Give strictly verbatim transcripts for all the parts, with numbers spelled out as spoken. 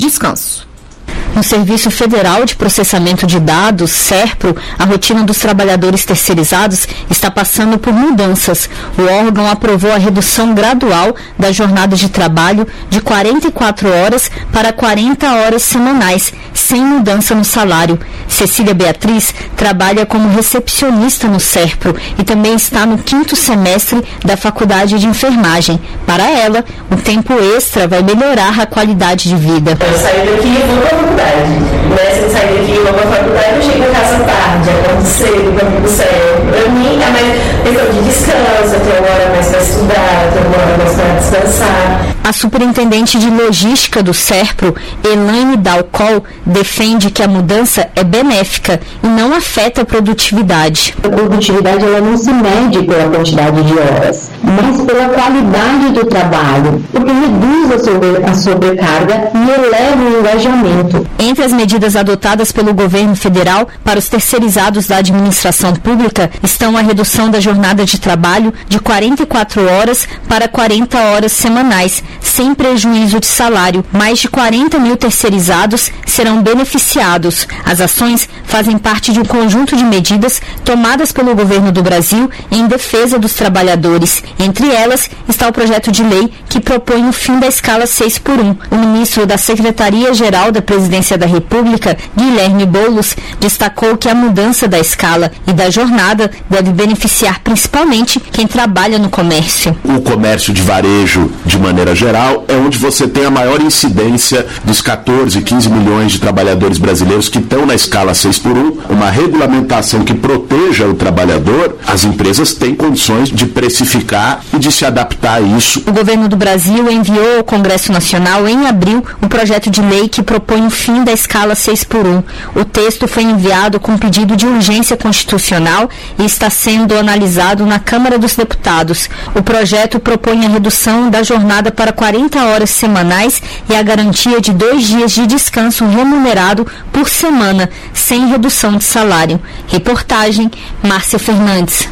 descanso. No Serviço Federal de Processamento de Dados, SERPRO, a rotina dos trabalhadores terceirizados está passando por mudanças. O órgão aprovou a redução gradual da jornada de trabalho de quarenta e quatro horas para quarenta horas semanais, sem mudança no salário. Cecília Beatriz trabalha como recepcionista no SERPRO e também está no quinto semestre da Faculdade de Enfermagem. Para ela, o tempo extra vai melhorar a qualidade de vida. Eu saio daqui e vou para a faculdade. Né? Se eu sair daqui e vou para a faculdade, eu chego em casa tarde, acordo cedo, para o céu. Para mim é mais questão de descanso, eu tenho uma hora mais para estudar, eu tenho uma hora mais para descansar. A superintendente de logística do SERPRO, Elaine Dalcol, defende que a mudança é benéfica e não afeta a produtividade. A produtividade ela não se mede pela quantidade de horas, mas pela qualidade do trabalho, porque reduz a, sobre, a sobrecarga e eleva o engajamento. Entre as medidas adotadas pelo governo federal para os terceirizados da administração pública estão a redução da jornada de trabalho de quarenta e quatro horas para quarenta horas semanais, sem prejuízo de salário. Mais de quarenta mil terceirizados serão beneficiados. As ações fazem parte de um conjunto de medidas tomadas pelo governo do Brasil em defesa dos trabalhadores. Entre elas está o projeto de lei que propõe o fim da escala seis por um. O ministro da Secretaria-Geral da Presidência da República, Guilherme Boulos, destacou que a mudança da escala e da jornada deve beneficiar principalmente quem trabalha no comércio. O comércio de varejo, de maneira geral, é onde você tem a maior incidência dos catorze, quinze milhões de trabalhadores brasileiros que estão na escala seis por um. Uma regulamentação que proteja o trabalhador, as empresas têm condições de precificar e de se adaptar a isso. O governo do Brasil enviou ao Congresso Nacional em abril um projeto de lei que propõe o fim da escala seis por um. O texto foi enviado com pedido de urgência constitucional e está sendo analisado na Câmara dos Deputados. O projeto propõe a redução da jornada para quarenta horas semanais e a garantia de dois dias de descanso remunerado por semana, sem redução de salário. Reportagem, Márcia Fernandes.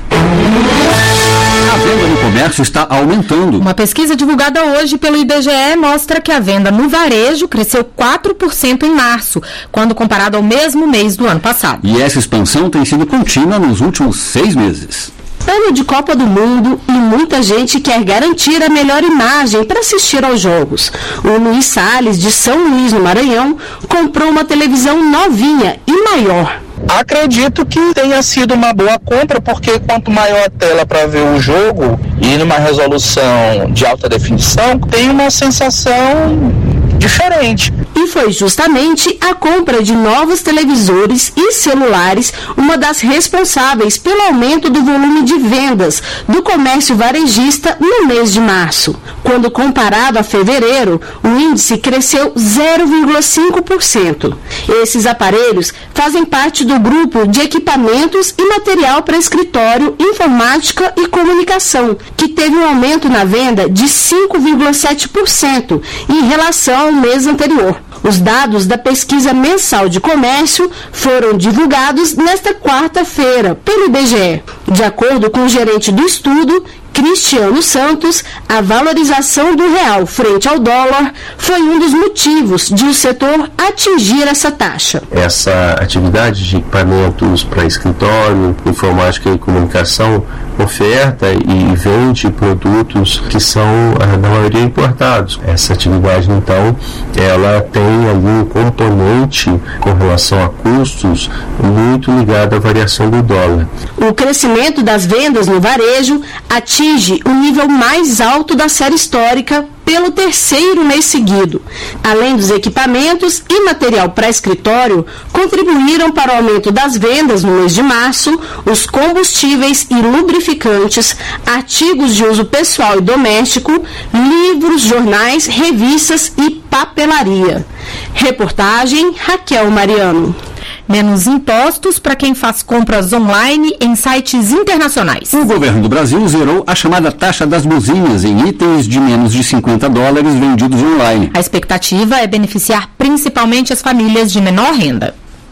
A venda no comércio está aumentando. Uma pesquisa divulgada hoje pelo I B G E mostra que a venda no varejo cresceu quatro por cento em março, quando comparado ao mesmo mês do ano passado. E essa expansão tem sido contínua nos últimos seis meses. Ano de Copa do Mundo e muita gente quer garantir a melhor imagem para assistir aos jogos. O Luiz Salles, de São Luís, no Maranhão, comprou uma televisão novinha e maior. Acredito que tenha sido uma boa compra, porque quanto maior a tela para ver o jogo e numa resolução de alta definição, tem uma sensação diferente. E foi justamente a compra de novos televisores e celulares uma das responsáveis pelo aumento do volume de vendas do comércio varejista no mês de março. Quando comparado a fevereiro, o índice cresceu zero vírgula cinco por cento. Esses aparelhos fazem parte do grupo de equipamentos e material para escritório, informática e comunicação, que teve um aumento na venda de cinco vírgula sete por cento em relação ao mês anterior. Os dados da pesquisa mensal de comércio foram divulgados nesta quarta-feira pelo I B G E. De acordo com o gerente do estudo, Cristiano Santos, a valorização do real frente ao dólar foi um dos motivos de o setor atingir essa taxa. Essa atividade de equipamentos para escritório, informática e comunicação oferta e vende produtos que são, na maioria, importados. Essa atividade, então, ela tem algum componente com relação a custos muito ligado à variação do dólar. O crescimento das vendas no varejo atinge o nível mais alto da série histórica pelo terceiro mês seguido. Além dos equipamentos e material para escritório, contribuíram para o aumento das vendas no mês de março os combustíveis e lubrificantes, artigos de uso pessoal e doméstico, livros, jornais, revistas e papelaria. Reportagem Raquel Mariano. Menos impostos para quem faz compras online em sites internacionais. O governo do Brasil zerou a chamada taxa das buzinas em itens de menos de cinquenta dólares vendidos online. A expectativa é beneficiar principalmente as famílias de menor renda.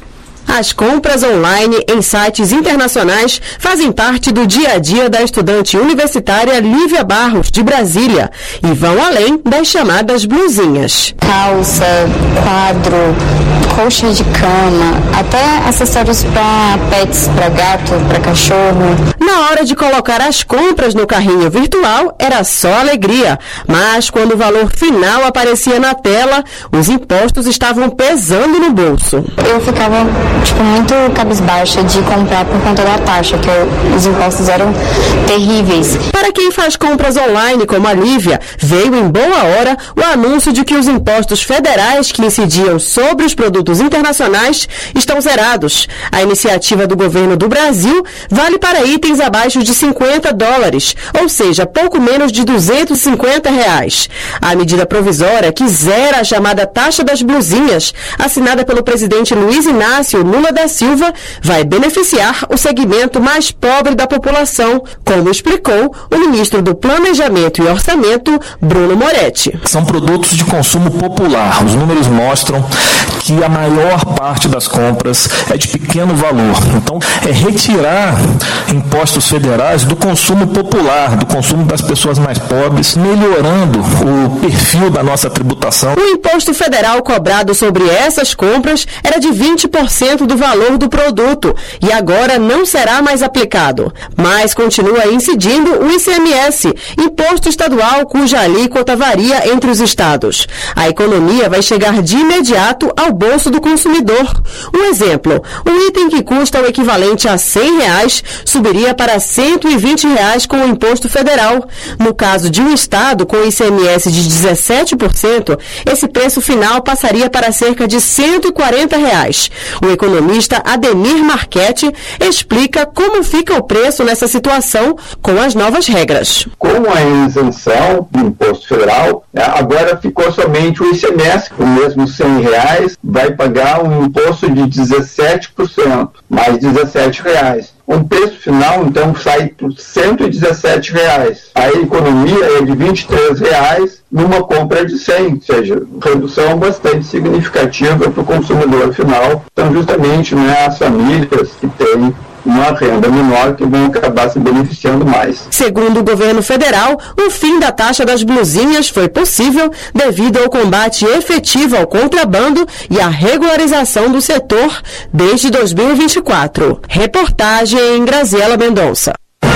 As compras online em sites internacionais fazem parte do dia a dia da estudante universitária Lívia Barros, de Brasília, e vão além das chamadas blusinhas. Calça, quadro, colcha de cama, até acessórios para pets, para gato, para cachorro. Na hora de colocar as compras no carrinho virtual, era só alegria, mas quando o valor final aparecia na tela, os impostos estavam pesando no bolso. Eu ficava, tipo, muito cabisbaixa de comprar por conta da taxa, que eu, os impostos eram terríveis. Para quem faz compras online como a Lívia, veio em boa hora o anúncio de que os impostos federais que incidiam sobre os produtos internacionais estão zerados. A iniciativa do governo do Brasil vale para itens abaixo de cinquenta dólares, ou seja, pouco menos de duzentos e cinquenta reais. A medida provisória que zera a chamada taxa das blusinhas, assinada pelo presidente Luiz Inácio Lula da Silva, vai beneficiar o segmento mais pobre da população, como explicou o ministro do Planejamento e Orçamento, Bruno Moretti. São produtos de consumo popular. Os números mostram que a maior parte das compras é de pequeno valor. Então, é retirar impostos federais do consumo popular, do consumo das pessoas mais pobres, melhorando o perfil da nossa tributação. O imposto federal cobrado sobre essas compras era de vinte por cento do valor do produto e agora não será mais aplicado. Mas continua incidindo o I C M S, imposto estadual cuja alíquota varia entre os estados. A economia vai chegar de imediato ao bolso do consumidor. Um exemplo, um item que custa o equivalente a cem reais subiria para cento e vinte reais com o imposto federal. No caso de um estado com I C M S de dezessete por cento, esse preço final passaria para cerca de cento e quarenta reais. O economista Ademir Marchetti explica como fica o preço nessa situação com as novas regras. Com a isenção do imposto federal, agora ficou somente o I C M S, o mesmo cem reais, vai pagar um imposto de dezessete por cento, mais dezessete reais. O preço final, então, sai por cento e dezessete reais. A economia é de vinte e três reais numa compra de cem, ou seja, redução bastante significativa para o consumidor final. São justamente, né, as famílias que têm uma renda menor que vão acabar se beneficiando mais. Segundo o governo federal, o fim da taxa das blusinhas foi possível devido ao combate efetivo ao contrabando e à regularização do setor desde dois mil e vinte e quatro. Reportagem Graziela Mendonça.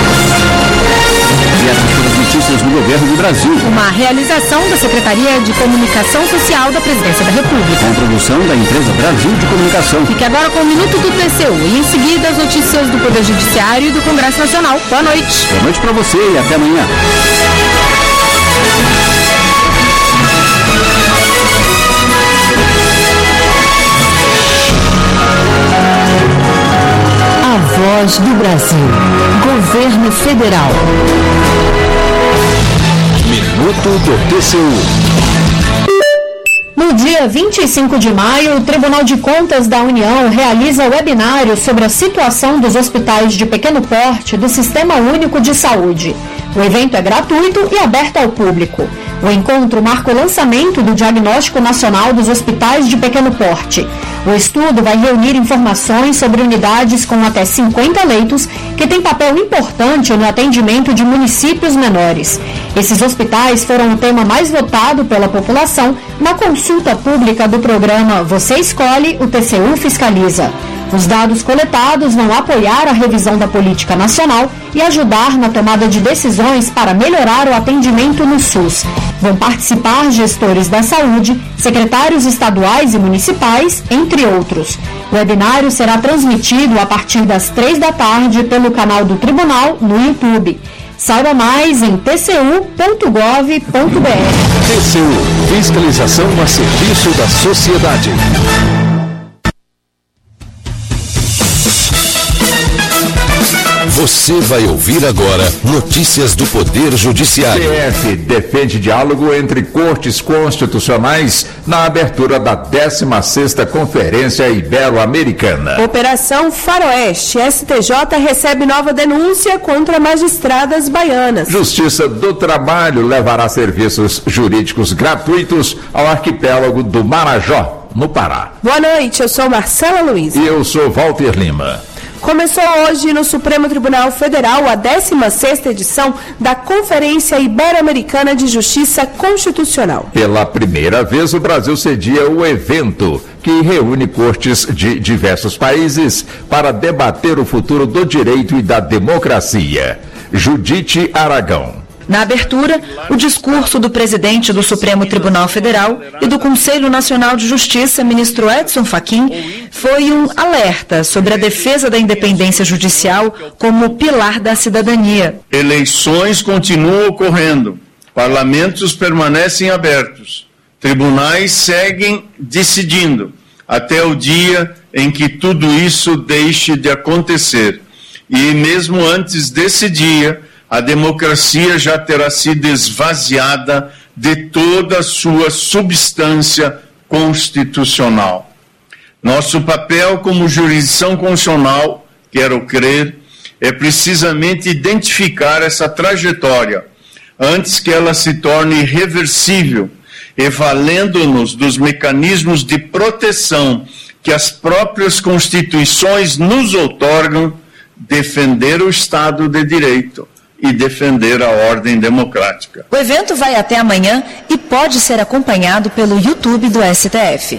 E essas foram as notícias do governo do Brasil. Uma realização da Secretaria de Comunicação Social da Presidência da República. Com produção da empresa Brasil de Comunicação. Fique agora com o Minuto do T C U e em seguida as notícias do Poder Judiciário e do Congresso Nacional. Boa noite. Boa noite para você e até amanhã. A Voz do Brasil. Governo Federal. Minuto do T C U. No dia vinte e cinco de maio, o Tribunal de Contas da União realiza webinário sobre a situação dos hospitais de pequeno porte do Sistema Único de Saúde. O evento é gratuito e aberto ao público. O encontro marca o lançamento do Diagnóstico Nacional dos Hospitais de Pequeno Porte. O estudo vai reunir informações sobre unidades com até cinquenta leitos que têm papel importante no atendimento de municípios menores. Esses hospitais foram o tema mais votado pela população na consulta pública do programa Você Escolhe, o T C U Fiscaliza. Os dados coletados vão apoiar a revisão da política nacional e ajudar na tomada de decisões para melhorar o atendimento no SUS. Vão participar gestores da saúde, secretários estaduais e municipais, entre outros. O webinário será transmitido a partir das três da tarde pelo canal do Tribunal no YouTube. Saiba mais em t c u ponto gov ponto b r. T C U, fiscalização a serviço da sociedade. Você vai ouvir agora notícias do Poder Judiciário. P F defende diálogo entre cortes constitucionais na abertura da décima sexta Conferência Ibero-Americana. Operação Faroeste. S T J recebe nova denúncia contra magistradas baianas. Justiça do Trabalho levará serviços jurídicos gratuitos ao arquipélago do Marajó. no Pará. Boa noite, eu sou Marcela Luiz. E eu sou Walter Lima. Começou hoje no Supremo Tribunal Federal a décima sexta edição da Conferência Ibero-Americana de Justiça Constitucional. Pela primeira vez, o Brasil cedia o evento, que reúne cortes de diversos países para debater o futuro do direito e da democracia. Judite Aragão. Na abertura, o discurso do presidente do Supremo Tribunal Federal e do Conselho Nacional de Justiça, ministro Edson Fachin, foi um alerta sobre a defesa da independência judicial como pilar da cidadania. Eleições continuam ocorrendo, parlamentos permanecem abertos, tribunais seguem decidindo, até o dia em que tudo isso deixe de acontecer. E mesmo antes desse dia, a democracia já terá sido esvaziada de toda a sua substância constitucional. Nosso papel como jurisdição constitucional, quero crer, é precisamente identificar essa trajetória antes que ela se torne irreversível, e valendo-nos dos mecanismos de proteção que as próprias constituições nos outorgam, defender o Estado de Direito e defender a ordem democrática. O evento vai até amanhã e pode ser acompanhado pelo YouTube do S T F.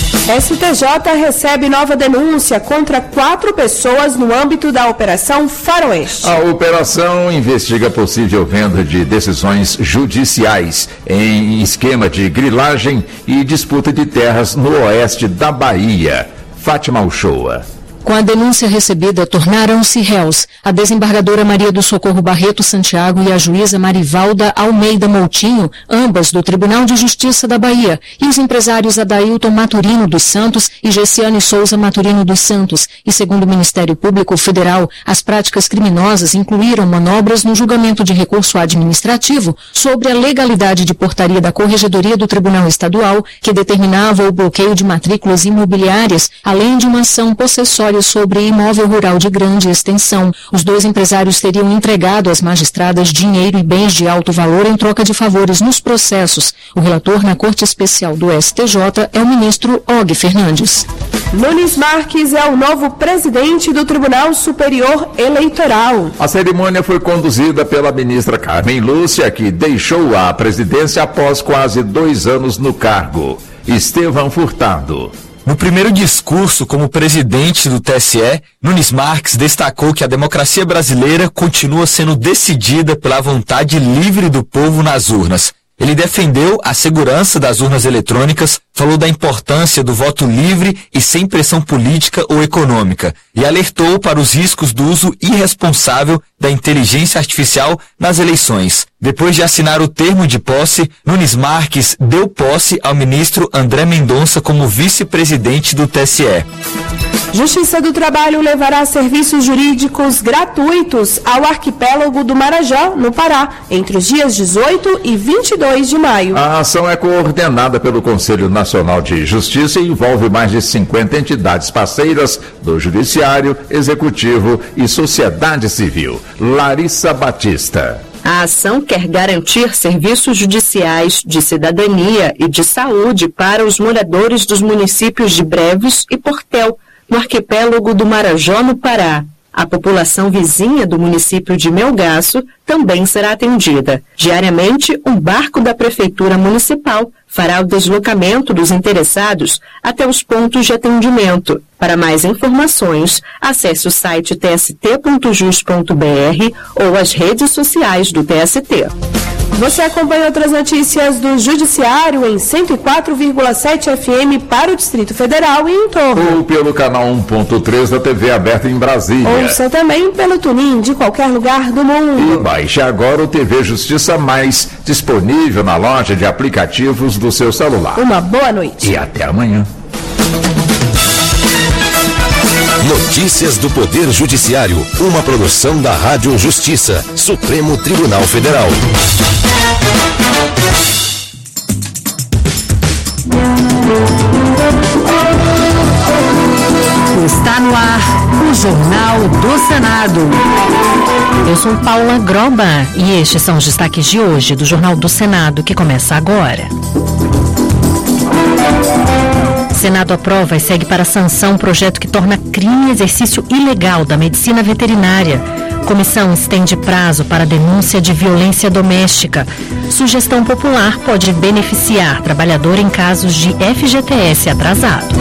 S T J recebe nova denúncia contra quatro pessoas no âmbito da Operação Faroeste. A operação investiga possível venda de decisões judiciais em esquema de grilagem e disputa de terras no oeste da Bahia. Fátima Uchoa. Com a denúncia recebida, tornaram-se réus a desembargadora Maria do Socorro Barreto Santiago e a juíza Marivalda Almeida Moutinho, ambas do Tribunal de Justiça da Bahia, e os empresários Adailton Maturino dos Santos e Gessiane Souza Maturino dos Santos. E segundo o Ministério Público Federal, as práticas criminosas incluíram manobras no julgamento de recurso administrativo sobre a legalidade de portaria da Corregedoria do Tribunal Estadual, que determinava o bloqueio de matrículas imobiliárias, além de uma ação possessória sobre imóvel rural de grande extensão. Os dois empresários teriam entregado às magistradas dinheiro e bens de alto valor em troca de favores nos processos. O relator na Corte Especial do S T J é o ministro Og Fernandes. Nunes Marques é o novo presidente do Tribunal Superior Eleitoral. A cerimônia foi conduzida pela ministra Carmen Lúcia, que deixou a presidência após quase dois anos no cargo. Estevão Furtado. No primeiro discurso como presidente do T S E, Nunes Marques destacou que a democracia brasileira continua sendo decidida pela vontade livre do povo nas urnas. Ele defendeu a segurança das urnas eletrônicas, falou da importância do voto livre e sem pressão política ou econômica e alertou para os riscos do uso irresponsável da inteligência artificial nas eleições. Depois de assinar o termo de posse, Nunes Marques deu posse ao ministro André Mendonça como vice-presidente do T S E. Justiça do Trabalho levará serviços jurídicos gratuitos ao arquipélago do Marajó, no Pará, entre os dias dezoito e vinte e dois de maio. A ação é coordenada pelo Conselho Nacional de Justiça e envolve mais de cinquenta entidades parceiras do Judiciário, Executivo e Sociedade Civil. Larissa Batista. A ação quer garantir serviços judiciais, de cidadania e de saúde para os moradores dos municípios de Breves e Portel, no arquipélago do Marajó, no Pará. A população vizinha do município de Melgaço também será atendida. Diariamente, um barco da Prefeitura Municipal fará o deslocamento dos interessados até os pontos de atendimento. Para mais informações, acesse o site t s t ponto jus ponto b r ou as redes sociais do T S T. Você acompanha outras notícias do Judiciário em cento e quatro vírgula sete F M para o Distrito Federal e em torno. Ou pelo canal um ponto três da T V aberta em Brasília. Ouça também pelo Tunin de qualquer lugar do mundo. E baixe agora o T V Justiça Mais, disponível na loja de aplicativos do seu celular. Uma boa noite. E até amanhã. Notícias do Poder Judiciário, uma produção da Rádio Justiça, Supremo Tribunal Federal. Está no ar o Jornal do Senado. Eu sou Paula Groba e estes são os destaques de hoje do Jornal do Senado, que começa agora. Senado aprova e segue para sanção um projeto que torna crime exercício ilegal da medicina veterinária. Comissão estende prazo para denúncia de violência doméstica. Sugestão popular pode beneficiar trabalhador em casos de F G T S atrasado.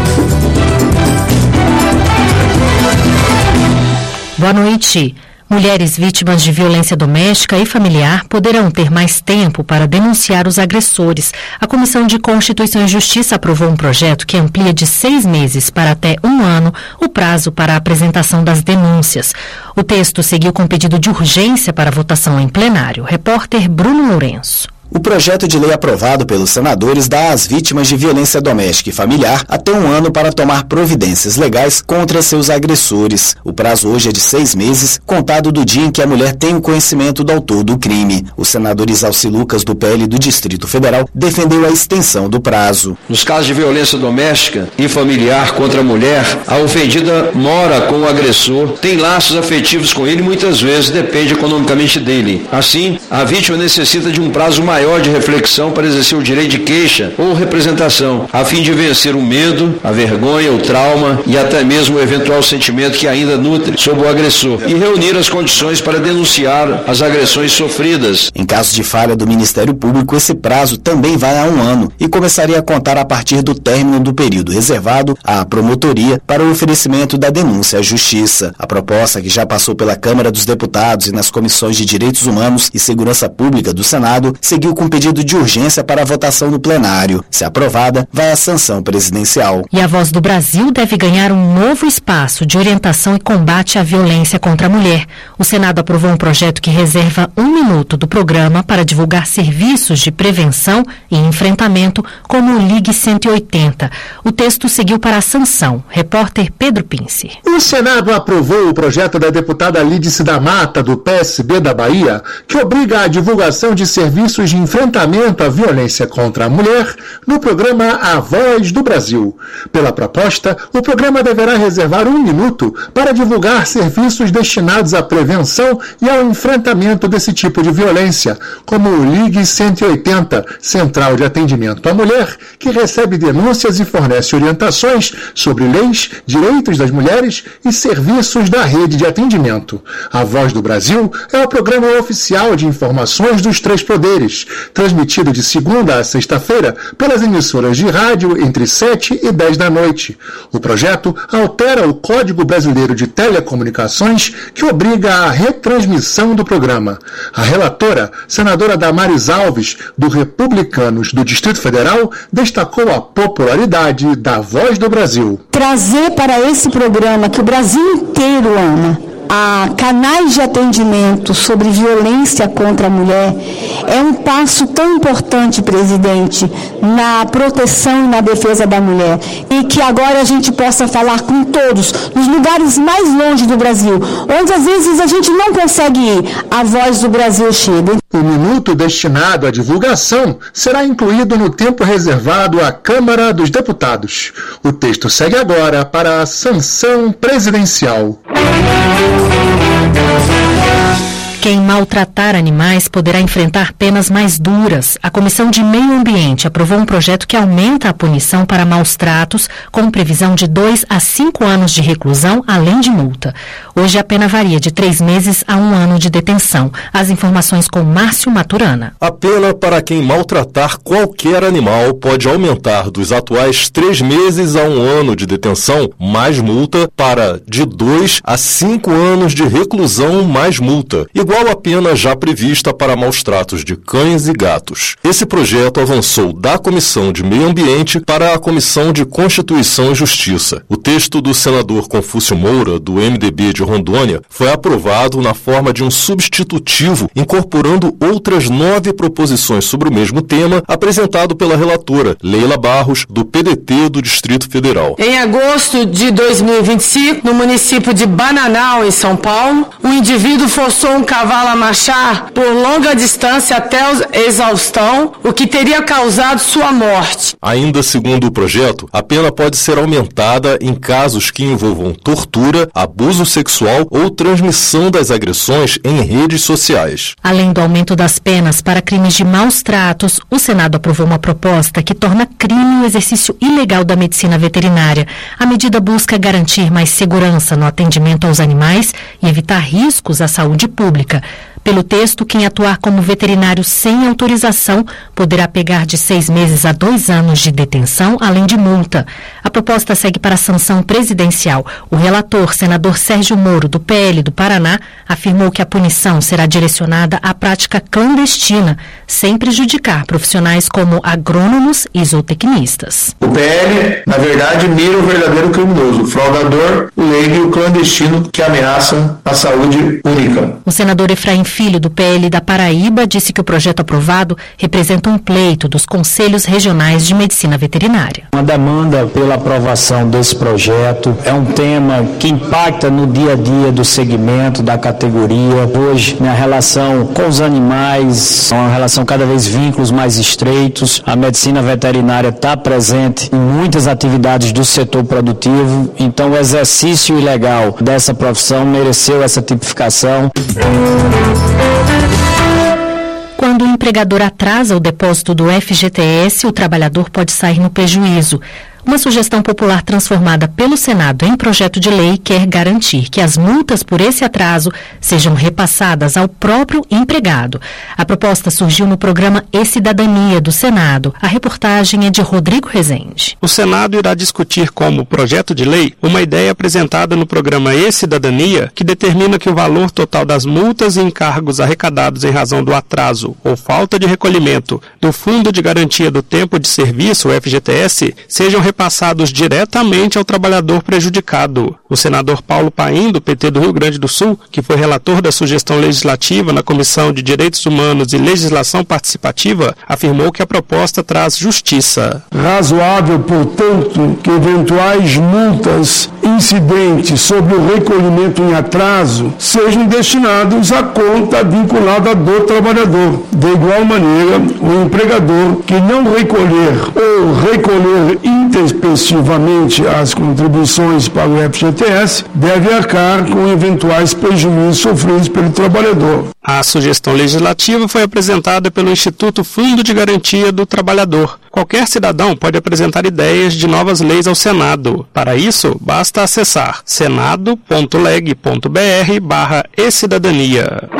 Boa noite. Mulheres vítimas de violência doméstica e familiar poderão ter mais tempo para denunciar os agressores. A Comissão de Constituição e Justiça aprovou um projeto que amplia de seis meses para até um ano o prazo para a apresentação das denúncias. O texto seguiu com pedido de urgência para votação em plenário. Repórter Bruno Lourenço. O projeto de lei aprovado pelos senadores dá às vítimas de violência doméstica e familiar até um ano para tomar providências legais contra seus agressores. O prazo hoje é de seis meses, contado do dia em que a mulher tem o conhecimento do autor do crime. O senador Isalci Lucas, do P L do Distrito Federal, defendeu a extensão do prazo. Nos casos de violência doméstica e familiar contra a mulher, a ofendida mora com o agressor, tem laços afetivos com ele e muitas vezes depende economicamente dele. Assim, a vítima necessita de um prazo maior maior de reflexão para exercer o direito de queixa ou representação, a fim de vencer o medo, a vergonha, o trauma e até mesmo o eventual sentimento que ainda nutre sobre o agressor e reunir as condições para denunciar as agressões sofridas. Em caso de falha do Ministério Público, esse prazo também vai a um ano e começaria a contar a partir do término do período reservado à promotoria para o oferecimento da denúncia à Justiça. A proposta, que já passou pela Câmara dos Deputados e nas Comissões de Direitos Humanos e Segurança Pública do Senado, seguiu com pedido de urgência para a votação no plenário. Se aprovada, vai à sanção presidencial. E a Voz do Brasil deve ganhar um novo espaço de orientação e combate à violência contra a mulher. O Senado aprovou um projeto que reserva um minuto do programa para divulgar serviços de prevenção e enfrentamento, como o Ligue cento e oitenta. O texto seguiu para a sanção. Repórter Pedro Pince. O Senado aprovou o projeto da deputada Lídice da Mata, do P S B da Bahia, que obriga a divulgação de serviços de enfrentamento à violência contra a mulher no programa A Voz do Brasil. Pela proposta, o programa deverá reservar um minuto para divulgar serviços destinados à prevenção e ao enfrentamento desse tipo de violência, como o Ligue cento e oitenta, Central de Atendimento à Mulher, que recebe denúncias e fornece orientações sobre leis, direitos das mulheres e serviços da rede de atendimento. A Voz do Brasil é o programa oficial de informações dos três poderes, transmitido de segunda a sexta-feira pelas emissoras de rádio entre sete e dez da noite. O projeto altera o Código Brasileiro de Telecomunicações, que obriga a retransmissão do programa. A relatora, senadora Damares Alves, do Republicanos do Distrito Federal, destacou a popularidade da Voz do Brasil. Trazer para esse programa que o Brasil inteiro ama a canais de atendimento sobre violência contra a mulher é um passo tão importante, presidente, na proteção e na defesa da mulher. E que agora a gente possa falar com todos, nos lugares mais longe do Brasil, onde às vezes a gente não consegue ir, a Voz do Brasil chega. O minuto destinado à divulgação será incluído no tempo reservado à Câmara dos Deputados. O texto segue agora para a sanção presidencial. Quem maltratar animais poderá enfrentar penas mais duras. A Comissão de Meio Ambiente aprovou um projeto que aumenta a punição para maus tratos, com previsão de dois a cinco anos de reclusão, além de multa. Hoje a pena varia de três meses a um ano de detenção. As informações com Márcio Maturana. A pena para quem maltratar qualquer animal pode aumentar dos atuais três meses a um ano de detenção, mais multa, para de dois a cinco anos de reclusão, mais multa, igual a pena já prevista para maus tratos de cães e gatos. Esse projeto avançou da Comissão de Meio Ambiente para a Comissão de Constituição e Justiça. O texto do senador Confúcio Moura, do M D B de Rondônia, foi aprovado na forma de um substitutivo, incorporando outras nove proposições sobre o mesmo tema, apresentado pela relatora Leila Barros, do P D T do Distrito Federal. Em agosto de dois mil e vinte e cinco, no município de Bananal, em São Paulo, um indivíduo forçou um casal cavalo a marchar por longa distância até a exaustão, o que teria causado sua morte. Ainda segundo o projeto, a pena pode ser aumentada em casos que envolvam tortura, abuso sexual ou transmissão das agressões em redes sociais. Além do aumento das penas para crimes de maus tratos, o Senado aprovou uma proposta que torna crime o exercício ilegal da medicina veterinária. A medida busca garantir mais segurança no atendimento aos animais e evitar riscos à saúde pública. Pelo texto, quem atuar como veterinário sem autorização poderá pegar de seis meses a dois anos de detenção, além de multa. A proposta segue para a sanção presidencial. O relator, senador Sérgio Moro, do P L do Paraná, afirmou que a punição será direcionada à prática clandestina, sem prejudicar profissionais como agrônomos e zootecnistas. O P L, na verdade, mira o verdadeiro criminoso, o fraudador, o leigo e o clandestino que ameaça a saúde pública. O senador Efraim Filho, do P L da Paraíba, disse que o projeto aprovado representa um pleito dos conselhos regionais de medicina veterinária. Uma demanda pela aprovação desse projeto é um tema que impacta no dia a dia do segmento, da categoria. Hoje, a relação com os animais é uma relação cada vez vínculos mais estreitos. A medicina veterinária está presente em muitas atividades do setor produtivo, então o exercício ilegal dessa profissão mereceu essa tipificação. Quando o empregador atrasa o depósito do F G T S, o trabalhador pode sair no prejuízo. Uma sugestão popular transformada pelo Senado em projeto de lei quer garantir que as multas por esse atraso sejam repassadas ao próprio empregado. A proposta surgiu no programa E-Cidadania do Senado. A reportagem é de Rodrigo Rezende. O Senado irá discutir como projeto de lei uma ideia apresentada no programa E-Cidadania que determina que o valor total das multas e encargos arrecadados em razão do atraso ou falta de recolhimento do Fundo de Garantia do Tempo de Serviço, o F G T S, sejam repassados passados diretamente ao trabalhador prejudicado. O senador Paulo Paim, do P T do Rio Grande do Sul, que foi relator da sugestão legislativa na Comissão de Direitos Humanos e Legislação Participativa, afirmou que a proposta traz justiça. Razoável, portanto, que eventuais multas incidentes sobre o recolhimento em atraso sejam destinados à conta vinculada do trabalhador. De igual maneira, o empregador que não recolher ou recolher introspectivamente as contribuições para o F G T S deve arcar com eventuais prejuízos sofridos pelo trabalhador. A sugestão legislativa foi apresentada pelo Instituto Fundo de Garantia do Trabalhador. Qualquer cidadão pode apresentar ideias de novas leis ao Senado. Para isso, basta acessar senado ponto leg ponto br barra e-cidadania.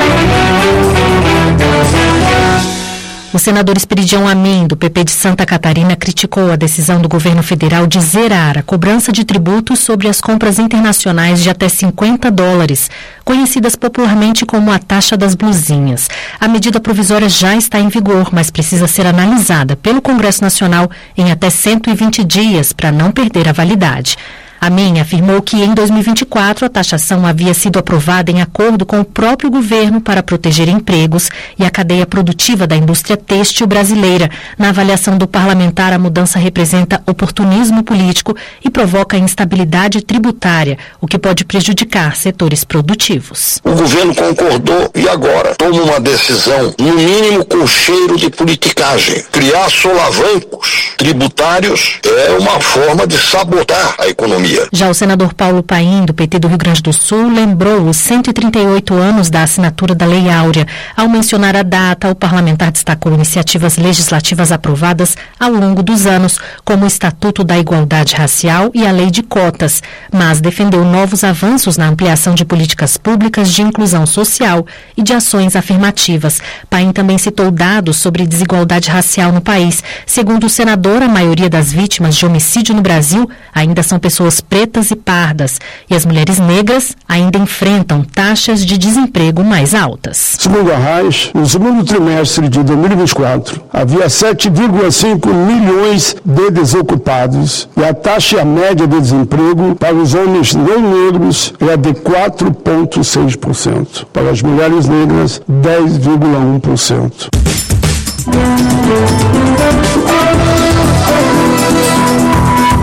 O senador Esperidião Amin, do P P de Santa Catarina, criticou a decisão do governo federal de zerar a cobrança de tributos sobre as compras internacionais de até cinquenta dólares, conhecidas popularmente como a taxa das blusinhas. A medida provisória já está em vigor, mas precisa ser analisada pelo Congresso Nacional em até cento e vinte dias para não perder a validade. Amin afirmou que em dois mil e vinte e quatro a taxação havia sido aprovada em acordo com o próprio governo para proteger empregos e a cadeia produtiva da indústria têxtil brasileira. Na avaliação do parlamentar, a mudança representa oportunismo político e provoca instabilidade tributária, o que pode prejudicar setores produtivos. O governo concordou e agora toma uma decisão, no mínimo com cheiro de politicagem. Criar solavancos tributários é uma forma de sabotar a economia. Já o senador Paulo Paim, do P T do Rio Grande do Sul, lembrou os cento e trinta e oito anos da assinatura da Lei Áurea. Ao mencionar a data, o parlamentar destacou iniciativas legislativas aprovadas ao longo dos anos, como o Estatuto da Igualdade Racial e a Lei de Cotas, mas defendeu novos avanços na ampliação de políticas públicas de inclusão social e de ações afirmativas. Paim também citou dados sobre desigualdade racial no país. Segundo o senador, a maioria das vítimas de homicídio no Brasil ainda são pessoas pretas e pardas, e as mulheres negras ainda enfrentam taxas de desemprego mais altas. Segundo a RAIS, no segundo trimestre de dois mil e vinte e quatro, havia sete vírgula cinco milhões de desocupados e a taxa média de desemprego para os homens não negros é de quatro vírgula seis por cento. Para as mulheres negras, dez vírgula um por cento. Com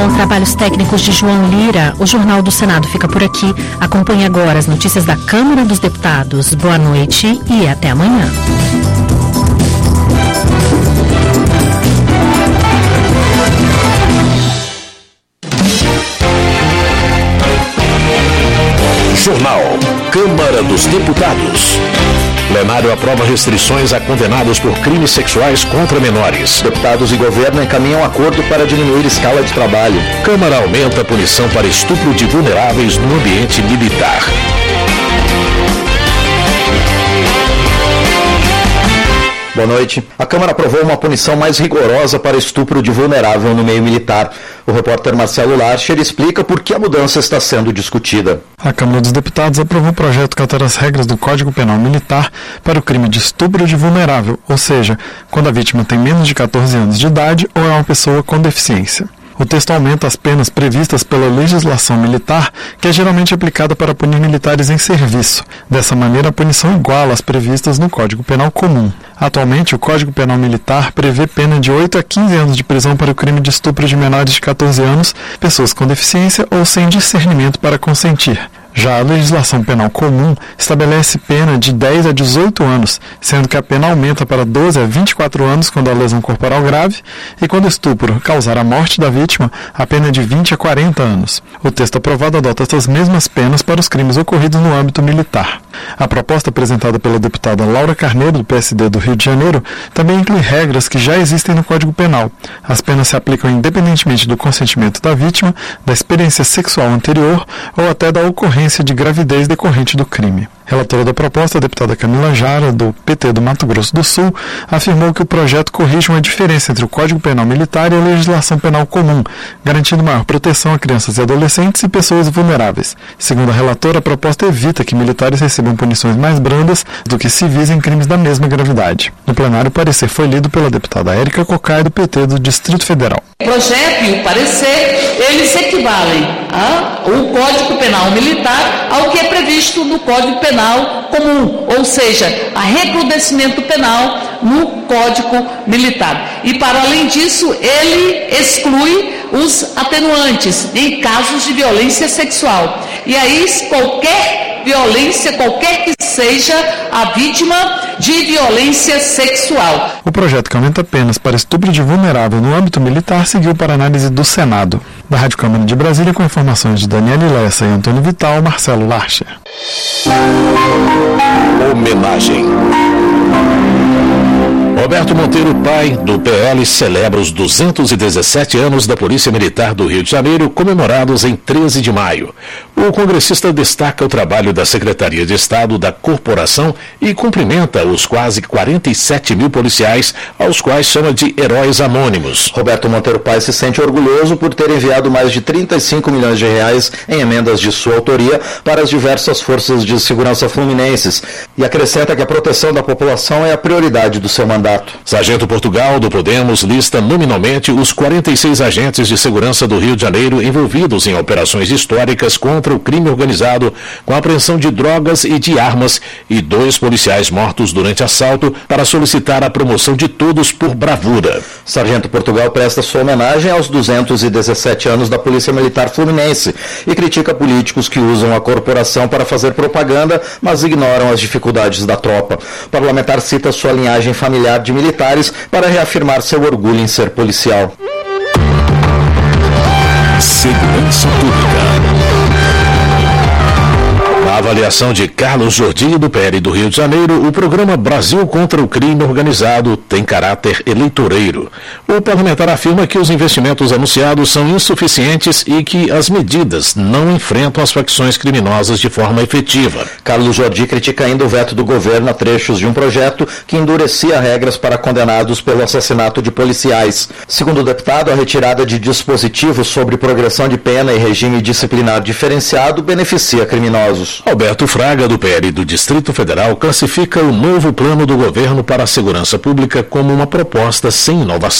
Com trabalhos técnicos de João Lira, o Jornal do Senado fica por aqui. Acompanhe agora as notícias da Câmara dos Deputados. Boa noite e até amanhã. Jornal Câmara dos Deputados. Plenário aprova restrições a condenados por crimes sexuais contra menores. Deputados e governo encaminham acordo para diminuir escala de trabalho. Câmara aumenta a punição para estupro de vulneráveis no ambiente militar. Boa noite. A Câmara aprovou uma punição mais rigorosa para estupro de vulnerável no meio militar. O repórter Marcelo Larcher explica por que a mudança está sendo discutida. A Câmara dos Deputados aprovou um projeto que altera as regras do Código Penal Militar para o crime de estupro de vulnerável, ou seja, quando a vítima tem menos de quatorze anos de idade ou é uma pessoa com deficiência. O texto aumenta as penas previstas pela legislação militar, que é geralmente aplicada para punir militares em serviço. Dessa maneira, a punição iguala às previstas no Código Penal Comum. Atualmente, o Código Penal Militar prevê pena de oito a quinze anos de prisão para o crime de estupro de menores de quatorze anos, pessoas com deficiência ou sem discernimento para consentir. Já a legislação penal comum estabelece pena de dez a dezoito anos, sendo que a pena aumenta para doze a vinte e quatro anos quando a lesão corporal grave e quando o estupro causar a morte da vítima, a pena é de vinte a quarenta anos. O texto aprovado adota essas mesmas penas para os crimes ocorridos no âmbito militar. A proposta apresentada pela deputada Laura Carneiro, do P S D do Rio de Janeiro, também inclui regras que já existem no Código Penal. As penas se aplicam independentemente do consentimento da vítima, da experiência sexual anterior ou até da ocorrência de gravidez decorrente do crime. Relatora da proposta, a deputada Camila Jara, do P T do Mato Grosso do Sul, afirmou que o projeto corrige uma diferença entre o Código Penal Militar e a legislação penal comum, garantindo maior proteção a crianças e adolescentes e pessoas vulneráveis. Segundo a relatora, a proposta evita que militares recebam punições mais brandas do que civis em crimes da mesma gravidade. No plenário, o parecer foi lido pela deputada Érica Cocai, do P T do Distrito Federal. O projeto e o parecer, eles equivalem ao Código Penal Militar ao que é previsto no Código Penal Comum, ou seja, a recrudescimento penal no Código Militar. E, para além disso, ele exclui os atenuantes em casos de violência sexual. E aí, qualquer violência, qualquer que seja a vítima de violência sexual. O projeto que aumenta penas para estupro de vulnerável no âmbito militar seguiu para análise do Senado. Da Rádio Câmara de Brasília, com informações de Daniele Lessa e Antônio Vital, Marcelo Larcher. Homenagem. Roberto Monteiro, pai do P L, celebra os duzentos e dezessete anos da Polícia Militar do Rio de Janeiro, comemorados em treze de maio. O congressista destaca o trabalho da Secretaria de Estado da Corporação e cumprimenta os quase quarenta e sete mil policiais, aos quais chama de heróis anônimos. Roberto Monteiro Pai se sente orgulhoso por ter enviado mais de trinta e cinco milhões de reais em emendas de sua autoria para as diversas forças de segurança fluminenses e acrescenta que a proteção da população é a prioridade do seu mandato. Sargento Portugal, do Podemos, lista nominalmente os quarenta e seis agentes de segurança do Rio de Janeiro envolvidos em operações históricas contra o crime organizado, com a apreensão de drogas e de armas, e dois policiais mortos durante assalto, para solicitar a promoção de todos por bravura. Sargento Portugal presta sua homenagem aos duzentos e dezessete anos da Polícia Militar Fluminense e critica políticos que usam a corporação para fazer propaganda, mas ignoram as dificuldades da tropa. O parlamentar cita sua linhagem familiar de militares para reafirmar seu orgulho em ser policial. Segurança Pública. Na avaliação de Carlos Jordi, do P L do Rio de Janeiro, o programa Brasil contra o Crime Organizado tem caráter eleitoreiro. O parlamentar afirma que os investimentos anunciados são insuficientes e que as medidas não enfrentam as facções criminosas de forma efetiva. Carlos Jordi critica ainda o veto do governo a trechos de um projeto que endurecia regras para condenados pelo assassinato de policiais. Segundo o deputado, a retirada de dispositivos sobre progressão de pena e regime disciplinar diferenciado beneficia criminosos. Alberto Fraga, do P L do Distrito Federal, classifica o novo plano do governo para a segurança pública como uma proposta sem inovação.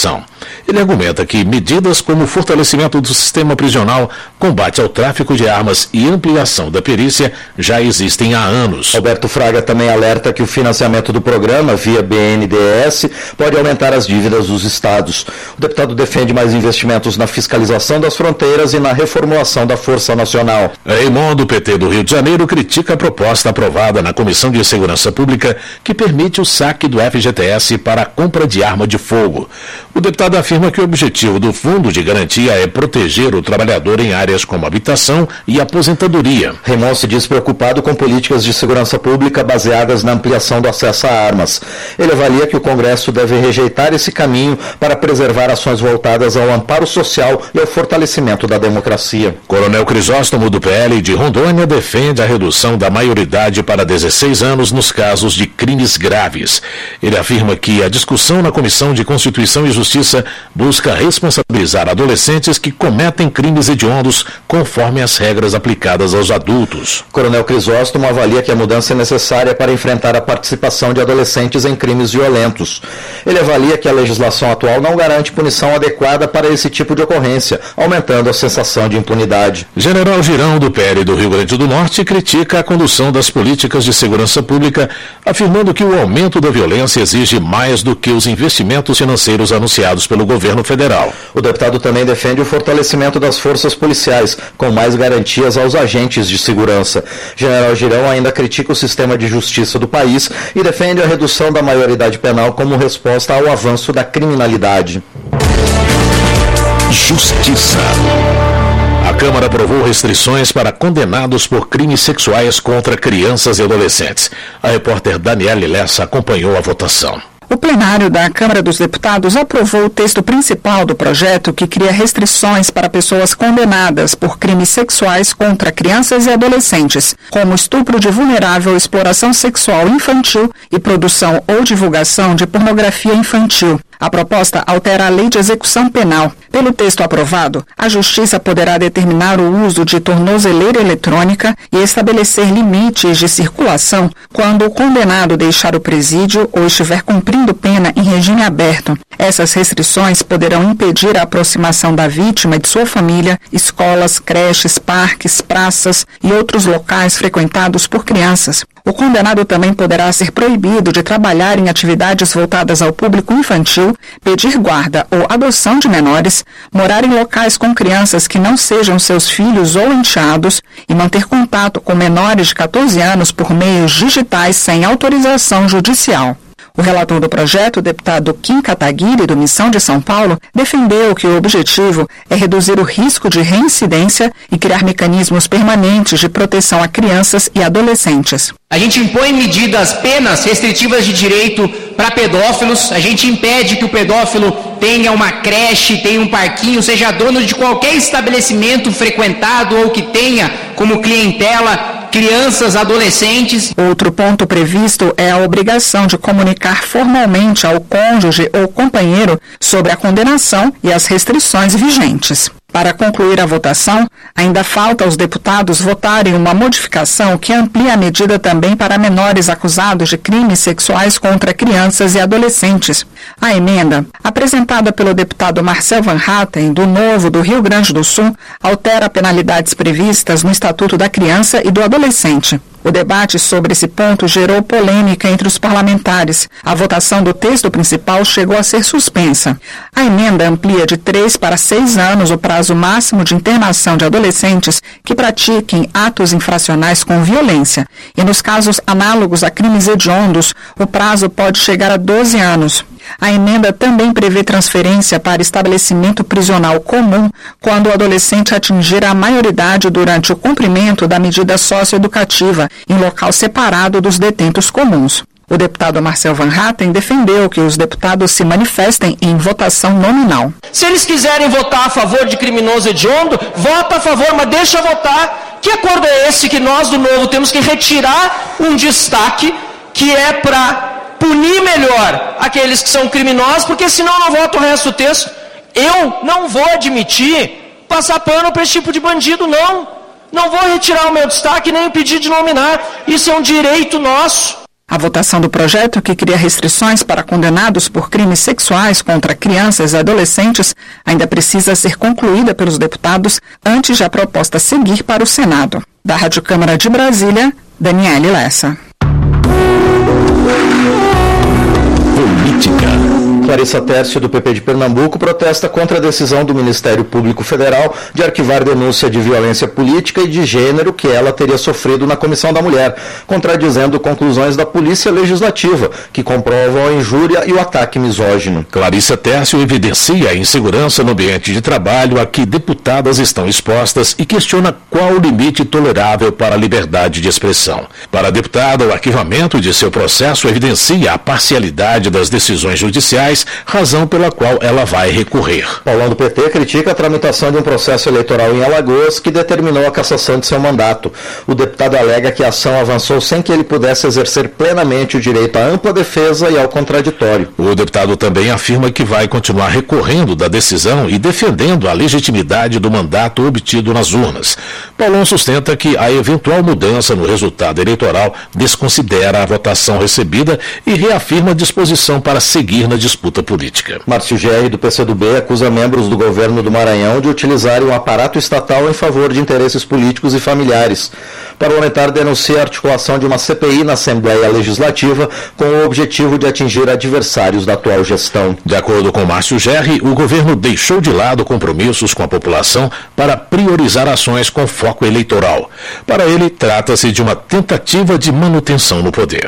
Ele argumenta que medidas como o fortalecimento do sistema prisional, combate ao tráfico de armas e ampliação da perícia já existem há anos. Alberto Fraga também alerta que o financiamento do programa via B N D E S pode aumentar as dívidas dos estados. O deputado defende mais investimentos na fiscalização das fronteiras e na reformulação da Força Nacional. Raimundo, do P T do Rio de Janeiro, critica a proposta aprovada na Comissão de Segurança Pública que permite o saque do F G T S para a compra de arma de fogo. O deputado afirma que o objetivo do Fundo de Garantia é proteger o trabalhador em áreas como habitação e aposentadoria. Raimundo se diz preocupado com políticas de segurança pública baseadas na ampliação do acesso a armas. Ele avalia que o Congresso deve rejeitar esse caminho para preservar ações voltadas ao amparo social e ao fortalecimento da democracia. Coronel Crisóstomo, do P L de Rondônia, defende a redução da maioridade para dezesseis anos nos casos de crimes graves. Ele afirma que a discussão na Comissão de Constituição e Justiça busca responsabilizar adolescentes que cometem crimes hediondos conforme as regras aplicadas aos adultos. Coronel Crisóstomo avalia que a mudança é necessária para enfrentar a participação de adolescentes em crimes violentos. Ele avalia que a legislação atual não garante punição adequada para esse tipo de ocorrência, aumentando a sensação de impunidade. General Girão, do P L do Rio Grande do Norte, critica a condução das políticas de segurança pública, afirmando que o aumento da violência exige mais do que os investimentos financeiros anunciados pelo governo federal. O deputado também defende o fortalecimento das forças policiais, com mais garantias aos agentes de segurança. General Girão ainda critica o sistema de justiça do país e defende a redução da maioridade penal como resposta ao avanço da criminalidade. Justiça. A Câmara aprovou restrições para condenados por crimes sexuais contra crianças e adolescentes. A repórter Daniele Lessa acompanhou a votação. O plenário da Câmara dos Deputados aprovou o texto principal do projeto que cria restrições para pessoas condenadas por crimes sexuais contra crianças e adolescentes, como estupro de vulnerável, exploração sexual infantil e produção ou divulgação de pornografia infantil. A proposta altera a Lei de Execução Penal. Pelo texto aprovado, a Justiça poderá determinar o uso de tornozeleira eletrônica e estabelecer limites de circulação quando o condenado deixar o presídio ou estiver cumprindo pena em regime aberto. Essas restrições poderão impedir a aproximação da vítima e de sua família, escolas, creches, parques, praças e outros locais frequentados por crianças. O condenado também poderá ser proibido de trabalhar em atividades voltadas ao público infantil, pedir guarda ou adoção de menores, morar em locais com crianças que não sejam seus filhos ou enteados e manter contato com menores de catorze anos por meios digitais sem autorização judicial. O relator do projeto, o deputado Kim Kataguiri, do Missão de São Paulo, defendeu que o objetivo é reduzir o risco de reincidência e criar mecanismos permanentes de proteção a crianças e adolescentes. A gente impõe medidas, penas restritivas de direito para pedófilos, a gente impede que o pedófilo tenha uma creche, tenha um parquinho, seja dono de qualquer estabelecimento frequentado ou que tenha como clientela crianças, adolescentes. Outro ponto previsto é a obrigação de comunicar formalmente ao cônjuge ou companheiro sobre a condenação e as restrições vigentes. Para concluir a votação, ainda falta aos deputados votarem uma modificação que amplia a medida também para menores acusados de crimes sexuais contra crianças e adolescentes. A emenda, apresentada pelo deputado Marcel Van Hatten, do Novo do Rio Grande do Sul, altera penalidades previstas no Estatuto da Criança e do Adolescente. O debate sobre esse ponto gerou polêmica entre os parlamentares. A votação do texto principal chegou a ser suspensa. A emenda amplia de três para seis anos o prazo máximo de internação de adolescentes que pratiquem atos infracionais com violência. E nos casos análogos a crimes hediondos, o prazo pode chegar a doze anos. A emenda também prevê transferência para estabelecimento prisional comum quando o adolescente atingir a maioridade durante o cumprimento da medida socioeducativa em local separado dos detentos comuns. O deputado Marcel Van Hatten defendeu que os deputados se manifestem em votação nominal. Se eles quiserem votar a favor de criminoso hediondo, vota a favor, mas deixa votar. Que acordo é esse que nós do Novo temos que retirar um destaque que é para punir melhor aqueles que são criminosos, porque senão não voto o resto do texto. Eu não vou admitir passar pano para esse tipo de bandido, não. Não vou retirar o meu destaque nem impedir de nominar. Isso é um direito nosso. A votação do projeto, que cria restrições para condenados por crimes sexuais contra crianças e adolescentes, ainda precisa ser concluída pelos deputados antes de a proposta seguir para o Senado. Da Rádio Câmara de Brasília, Daniele Lessa. Política. Clarissa Tércio, do P P de Pernambuco, protesta contra a decisão do Ministério Público Federal de arquivar denúncia de violência política e de gênero que ela teria sofrido na Comissão da Mulher, contradizendo conclusões da Polícia Legislativa, que comprovam a injúria e o ataque misógino. Clarissa Tércio evidencia a insegurança no ambiente de trabalho a que deputadas estão expostas e questiona qual o limite tolerável para a liberdade de expressão. Para a deputada, o arquivamento de seu processo evidencia a parcialidade das decisões judiciais, razão pela qual ela vai recorrer. Paulão, do P T, critica a tramitação de um processo eleitoral em Alagoas que determinou a cassação de seu mandato. O deputado alega que a ação avançou sem que ele pudesse exercer plenamente o direito à ampla defesa e ao contraditório. O deputado também afirma que vai continuar recorrendo da decisão e defendendo a legitimidade do mandato obtido nas urnas. Paulão sustenta que a eventual mudança no resultado eleitoral desconsidera a votação recebida e reafirma a disposição para seguir na disputa política. Márcio Gerri, do P C do B, acusa membros do governo do Maranhão de utilizarem o aparato estatal em favor de interesses políticos e familiares. O parlamentar denuncia a articulação de uma C P I na Assembleia Legislativa com o objetivo de atingir adversários da atual gestão. De acordo com Márcio Gerri, o governo deixou de lado compromissos com a população para priorizar ações com foco eleitoral. Para ele, trata-se de uma tentativa de manutenção no poder.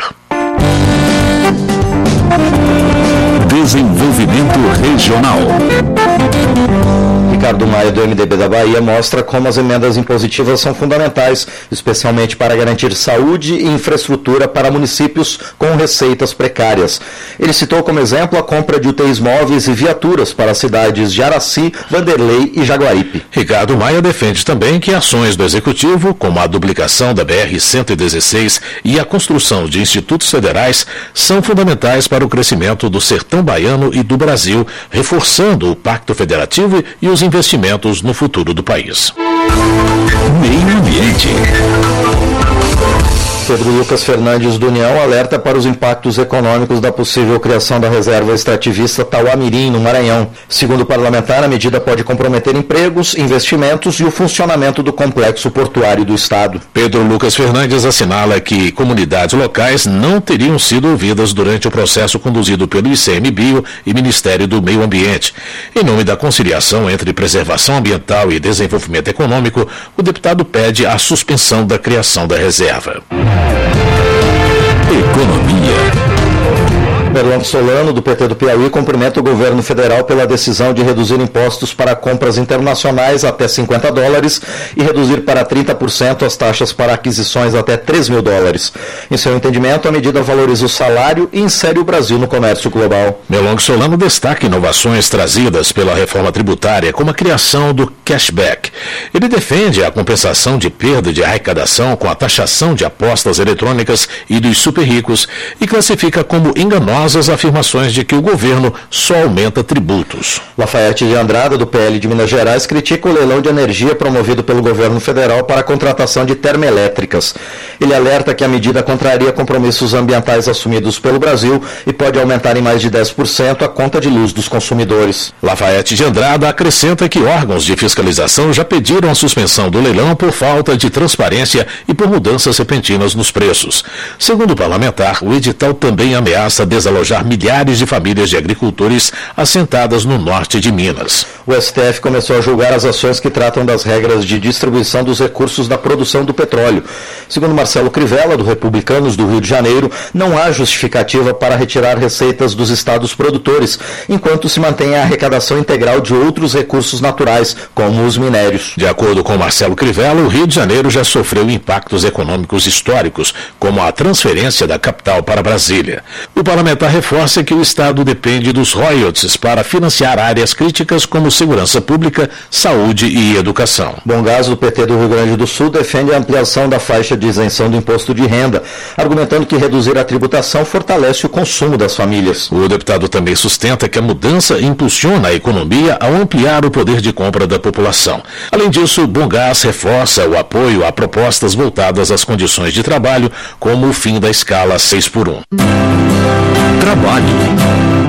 Desenvolvimento Regional. Ricardo Maia, do M D B da Bahia, mostra como as emendas impositivas são fundamentais, especialmente para garantir saúde e infraestrutura para municípios com receitas precárias. Ele citou como exemplo a compra de U T Is móveis e viaturas para as cidades de Araci, Vanderlei e Jaguaripe. Ricardo Maia defende também que ações do Executivo, como a duplicação da B R cento e dezesseis e a construção de institutos federais, são fundamentais para o crescimento do sertão baiano e do Brasil, reforçando o Pacto Federativo e os investimentos no futuro do país. Meio Ambiente. Pedro Lucas Fernandes, do União, alerta para os impactos econômicos da possível criação da reserva extrativista Tauá-Mirim, no Maranhão. Segundo o parlamentar, a medida pode comprometer empregos, investimentos e o funcionamento do complexo portuário do Estado. Pedro Lucas Fernandes assinala que comunidades locais não teriam sido ouvidas durante o processo conduzido pelo I C M Bio e Ministério do Meio Ambiente. Em nome da conciliação entre preservação ambiental e desenvolvimento econômico, o deputado pede a suspensão da criação da reserva. Economia. Merlong Solano, do P T do Piauí, cumprimenta o governo federal pela decisão de reduzir impostos para compras internacionais até cinquenta dólares e reduzir para trinta por cento as taxas para aquisições até três mil dólares. Em seu entendimento, a medida valoriza o salário e insere o Brasil no comércio global. Merlong Solano destaca inovações trazidas pela reforma tributária, como a criação do cashback. Ele defende a compensação de perda de arrecadação com a taxação de apostas eletrônicas e dos super ricos e classifica como enganosa as afirmações de que o governo só aumenta tributos. Lafayette de Andrada, do P L de Minas Gerais, critica o leilão de energia promovido pelo governo federal para a contratação de termoelétricas. Ele alerta que a medida contraria compromissos ambientais assumidos pelo Brasil e pode aumentar em mais de dez por cento a conta de luz dos consumidores. Lafayette de Andrada acrescenta que órgãos de fiscalização já pediram a suspensão do leilão por falta de transparência e por mudanças repentinas nos preços. Segundo o parlamentar, o edital também ameaça desalojar milhares de famílias de agricultores assentadas no norte de Minas. O S T F começou a julgar as ações que tratam das regras de distribuição dos recursos da produção do petróleo. Segundo Marcelo Crivella, do Republicanos do Rio de Janeiro, não há justificativa para retirar receitas dos estados produtores, enquanto se mantém a arrecadação integral de outros recursos naturais, como os minérios. De acordo com Marcelo Crivella, o Rio de Janeiro já sofreu impactos econômicos históricos, como a transferência da capital para Brasília. O parlamentar reforça que o Estado depende dos royalties para financiar áreas críticas como segurança pública, saúde e educação. Bom Gás, do P T do Rio Grande do Sul, defende a ampliação da faixa de isenção do imposto de renda, argumentando que reduzir a tributação fortalece o consumo das famílias. O deputado também sustenta que a mudança impulsiona a economia ao ampliar o poder de compra da população. Além disso, o Bomgás reforça o apoio a propostas voltadas às condições de trabalho, como o fim da escala seis por um. Trabalho.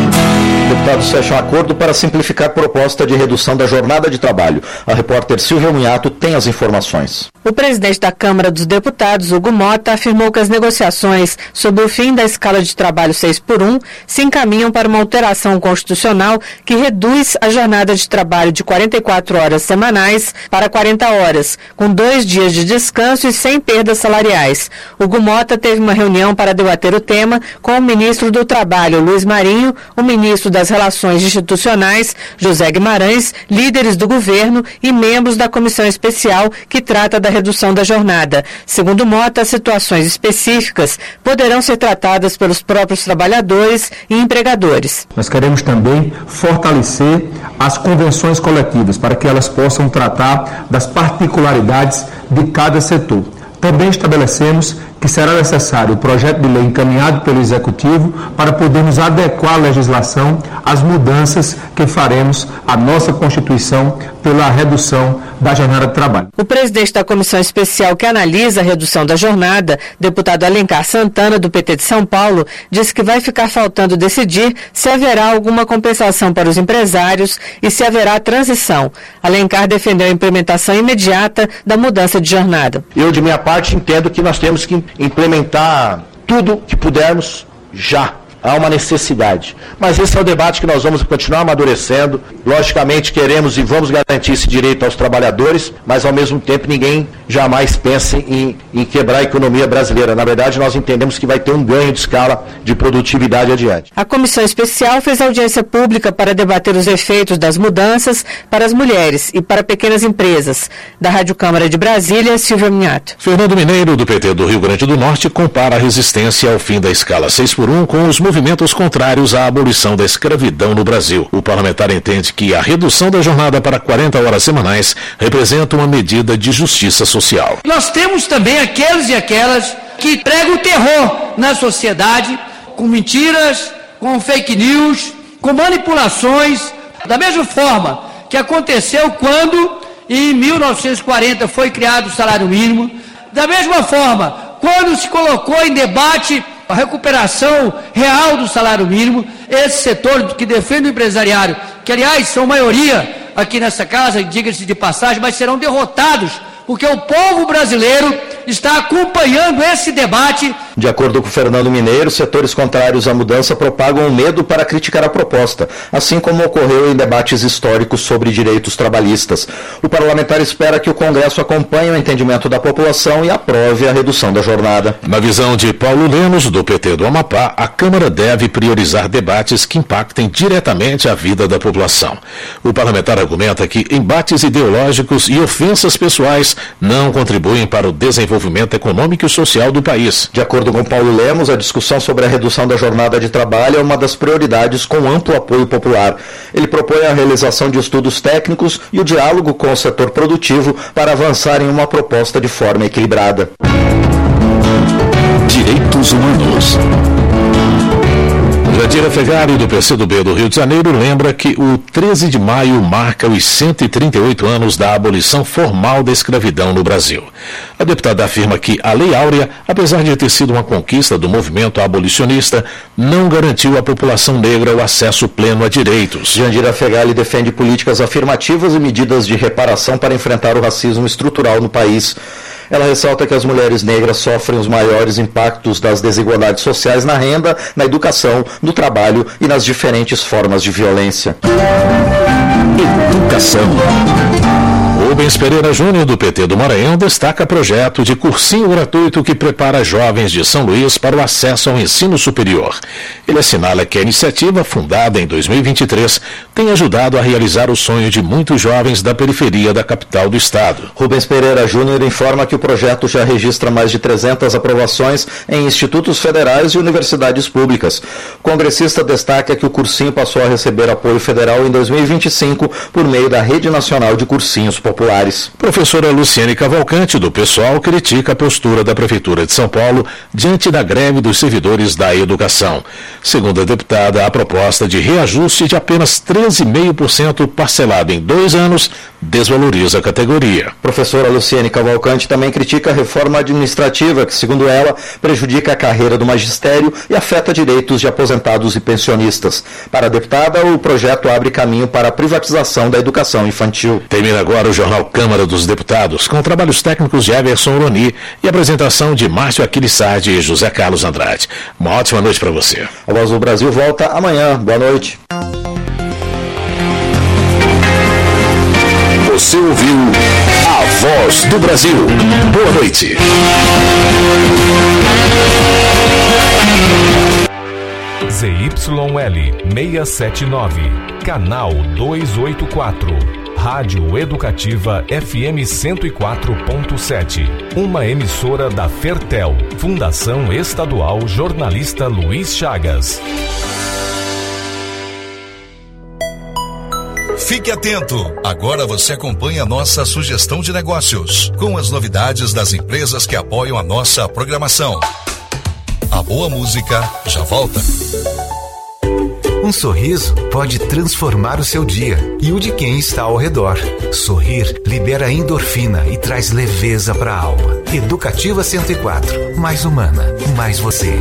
Deputados fecham acordo para simplificar a proposta de redução da jornada de trabalho. A repórter Silvia Muniato tem as informações. O presidente da Câmara dos Deputados, Hugo Mota, afirmou que as negociações sobre o fim da escala de trabalho seis por um se encaminham para uma alteração constitucional que reduz a jornada de trabalho de quarenta e quatro horas semanais para quarenta horas, com dois dias de descanso e sem perdas salariais. Hugo Mota teve uma reunião para debater o tema com o ministro do Trabalho, Luiz Marinho, o ministro das Relações Institucionais, José Guimarães, líderes do governo e membros da comissão especial que trata da redução da jornada. Segundo Mota, situações específicas poderão ser tratadas pelos próprios trabalhadores e empregadores. Nós queremos também fortalecer as convenções coletivas para que elas possam tratar das particularidades de cada setor. Também estabelecemos que será necessário o projeto de lei encaminhado pelo Executivo para podermos adequar a legislação às mudanças que faremos à nossa Constituição pela redução da jornada de trabalho. O presidente da comissão especial que analisa a redução da jornada, deputado Alencar Santana, do P T de São Paulo, disse que vai ficar faltando decidir se haverá alguma compensação para os empresários e se haverá transição. Alencar defendeu a implementação imediata da mudança de jornada. Eu, de minha parte, entendo que nós temos que implementar tudo que pudermos já. Há uma necessidade. Mas esse é o debate que nós vamos continuar amadurecendo. Logicamente, queremos e vamos garantir esse direito aos trabalhadores, mas, ao mesmo tempo, ninguém jamais pense em, em quebrar a economia brasileira. Na verdade, nós entendemos que vai ter um ganho de escala de produtividade adiante. A comissão especial fez audiência pública para debater os efeitos das mudanças para as mulheres e para pequenas empresas. Da Rádio Câmara de Brasília, Silvia Muniato. Fernando Mineiro, do P T do Rio Grande do Norte, compara a resistência ao fim da escala seis por um com os movimentos contrários à abolição da escravidão no Brasil. O parlamentar entende que a redução da jornada para quarenta horas semanais representa uma medida de justiça social. Nós temos também aqueles e aquelas que pregam o terror na sociedade, com mentiras, com fake news, com manipulações, da mesma forma que aconteceu quando, em mil novecentos e quarenta, foi criado o salário mínimo, da mesma forma, quando se colocou em debate a recuperação real do salário mínimo, esse setor que defende o empresariado, que aliás são maioria aqui nessa casa, diga-se de passagem, mas serão derrotados, porque o povo brasileiro está acompanhando esse debate. De acordo com Fernando Mineiro, setores contrários à mudança propagam o medo para criticar a proposta, assim como ocorreu em debates históricos sobre direitos trabalhistas. O parlamentar espera que o Congresso acompanhe o entendimento da população e aprove a redução da jornada. Na visão de Paulo Lemos, do P T do Amapá, a Câmara deve priorizar debates que impactem diretamente a vida da população. O parlamentar argumenta que embates ideológicos e ofensas pessoais não contribuem para o desenvolvimento econômico e social do país. De acordo com Paulo Lemos, a discussão sobre a redução da jornada de trabalho é uma das prioridades com amplo apoio popular. Ele propõe a realização de estudos técnicos e o diálogo com o setor produtivo para avançar em uma proposta de forma equilibrada. Direitos Humanos. Jandira Fegali, do P C do B do Rio de Janeiro, lembra que o treze de maio marca os cento e trinta e oito anos da abolição formal da escravidão no Brasil. A deputada afirma que a Lei Áurea, apesar de ter sido uma conquista do movimento abolicionista, não garantiu à população negra o acesso pleno a direitos. Jandira Fegali defende políticas afirmativas e medidas de reparação para enfrentar o racismo estrutural no país. Ela ressalta que as mulheres negras sofrem os maiores impactos das desigualdades sociais na renda, na educação, no trabalho e nas diferentes formas de violência. Educação. Rubens Pereira Júnior, do P T do Maranhão, destaca projeto de cursinho gratuito que prepara jovens de São Luís para o acesso ao ensino superior. Ele assinala que a iniciativa, fundada em dois mil e vinte e três, tem ajudado a realizar o sonho de muitos jovens da periferia da capital do estado. Rubens Pereira Júnior informa que o projeto já registra mais de trezentas aprovações em institutos federais e universidades públicas. O congressista destaca que o cursinho passou a receber apoio federal em dois mil e vinte e cinco por meio da Rede Nacional de Cursinhos Populares. Professora Luciene Cavalcante, do PSOL, critica a postura da Prefeitura de São Paulo diante da greve dos servidores da educação. Segundo a deputada, a proposta de reajuste de apenas treze vírgula cinco por cento parcelado em dois anos desvaloriza a categoria. Professora Luciene Cavalcante também critica a reforma administrativa que, segundo ela, prejudica a carreira do magistério e afeta direitos de aposentados e pensionistas. Para a deputada, o projeto abre caminho para a privatização da educação infantil. Termina agora o Jornal Câmara dos Deputados, com trabalhos técnicos de Everson Roni e apresentação de Márcio Aquiles Sardi e José Carlos Andrade. Uma ótima noite para você. A Voz do Brasil volta amanhã. Boa noite. Você ouviu A Voz do Brasil. Boa noite. Z Y L seiscentos e setenta e nove, canal duzentos e oitenta e quatro, Rádio Educativa F M cento e quatro ponto sete, uma emissora da Fertel, Fundação Estadual Jornalista Luiz Chagas. Fique atento! Agora você acompanha a nossa sugestão de negócios, com as novidades das empresas que apoiam a nossa programação. A boa música já volta. Um sorriso pode transformar o seu dia e o de quem está ao redor. Sorrir libera endorfina e traz leveza para a alma. Educativa cento e quatro, mais humana, mais você.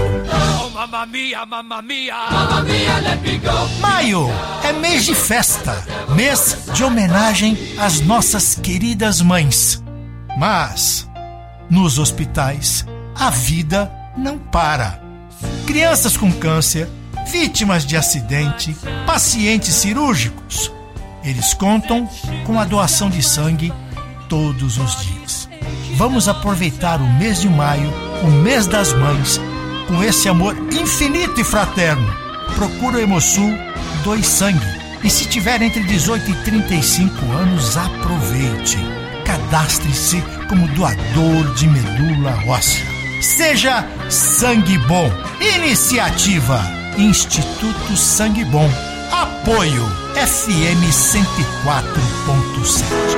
Mamma mia, mamma mia, mamma mia, let me go. Maio é mês de festa, mês de homenagem às nossas queridas mães. Mas, nos hospitais, a vida não para. Crianças com câncer, vítimas de acidente, pacientes cirúrgicos, eles contam com a doação de sangue todos os dias. Vamos aproveitar o mês de maio, o mês das mães, com esse amor infinito e fraterno. Procura o Hemosul, doe sangue. E se tiver entre dezoito e trinta e cinco anos, aproveite. Cadastre-se como doador de medula óssea. Seja Sangue Bom. Iniciativa Instituto Sangue Bom. Apoio F M cento e quatro ponto sete.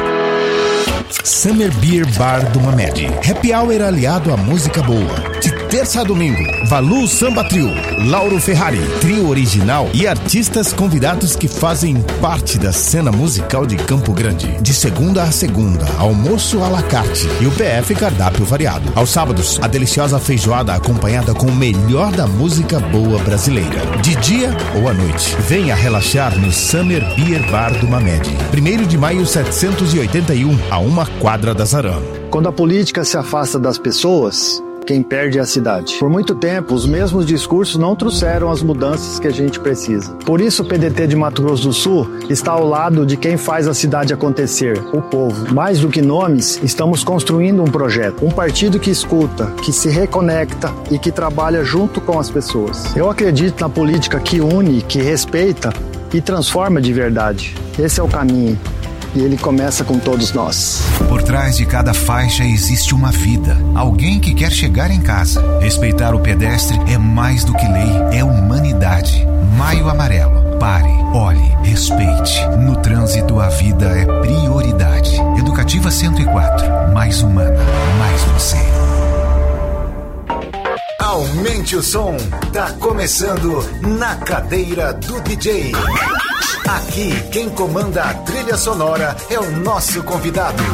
Summer Beer Bar do Mamed. Happy Hour aliado à música boa. De terça a domingo, Valu Samba Trio, Lauro Ferrari, trio original e artistas convidados que fazem parte da cena musical de Campo Grande. De segunda a segunda, almoço à la carte e o P F cardápio variado. Aos sábados, a deliciosa feijoada acompanhada com o melhor da música boa brasileira. De dia ou à noite, venha relaxar no Summer Beer Bar do Mamed. primeiro de maio setecentos e oitenta e um, a uma quadra da Zaran. Quando a política se afasta das pessoas, quem perde é a cidade. Por muito tempo, os mesmos discursos não trouxeram as mudanças que a gente precisa. Por isso, o P D T de Mato Grosso do Sul está ao lado de quem faz a cidade acontecer, o povo. Mais do que nomes, estamos construindo um projeto. Um partido que escuta, que se reconecta e que trabalha junto com as pessoas. Eu acredito na política que une, que respeita e transforma de verdade. Esse é o caminho. E ele começa com todos nós. Por trás de cada faixa existe uma vida. Alguém que quer chegar em casa. Respeitar o pedestre é mais do que lei, é humanidade. Maio Amarelo. Pare, olhe, respeite. No trânsito, a vida é prioridade. Educativa cento e quatro. Mais humana, mais você. Aumente o som. Tá começando Na Cadeira do D J. Aqui, quem comanda a trilha sonora é o nosso convidado.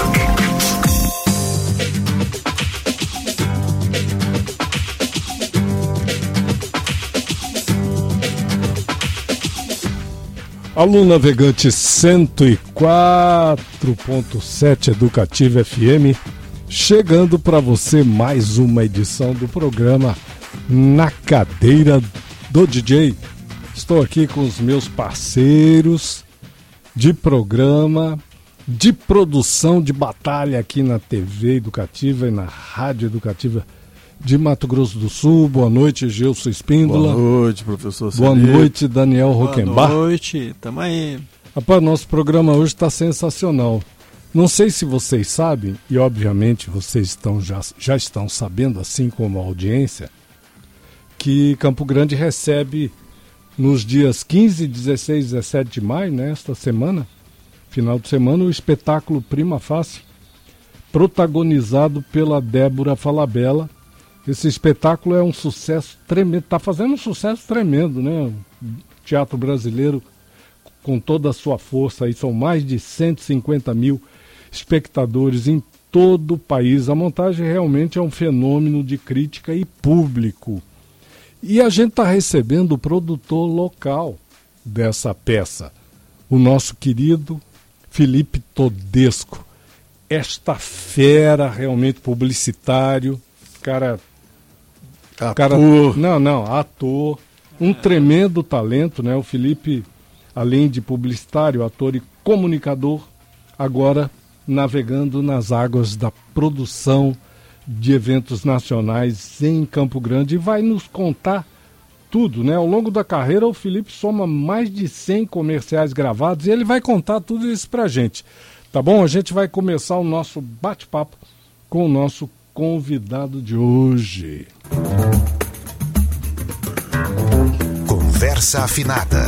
Alô Navegante cento e quatro ponto sete Educativa F M, chegando para você mais uma edição do programa Na Cadeira do D J. Estou aqui com os meus parceiros de programa, de produção, de batalha aqui na T V Educativa e na Rádio Educativa de Mato Grosso do Sul. Boa noite, Gilson Espíndola. Boa noite, professor Boa Celito. noite, Daniel Roquembar. Boa noite, tamo aí. Rapaz, nosso programa hoje está sensacional. Não sei se vocês sabem, e obviamente vocês estão, já, já estão sabendo, assim como a audiência, que Campo Grande recebe nos dias quinze, dezesseis e dezessete de maio, nesta semana, final de semana, o espetáculo Prima Facie, protagonizado pela Débora Falabella. Esse espetáculo é um sucesso tremendo, está fazendo um sucesso tremendo, né? O teatro brasileiro com toda a sua força, aí são mais de cento e cinquenta mil espectadores em todo o país. A montagem realmente é um fenômeno de crítica e público. E a gente está recebendo o produtor local dessa peça, o nosso querido Felipe Todesco. Esta fera realmente publicitário, cara... Ator. Cara, não, não, ator, um tremendo talento, né? O Felipe, além de publicitário, ator e comunicador, agora navegando nas águas da produção de eventos nacionais em Campo Grande, e vai nos contar tudo, né? Ao longo da carreira, o Felipe soma mais de cem comerciais gravados e ele vai contar tudo isso pra gente. Tá bom? A gente vai começar o nosso bate-papo com o nosso convidado de hoje. Conversa afinada.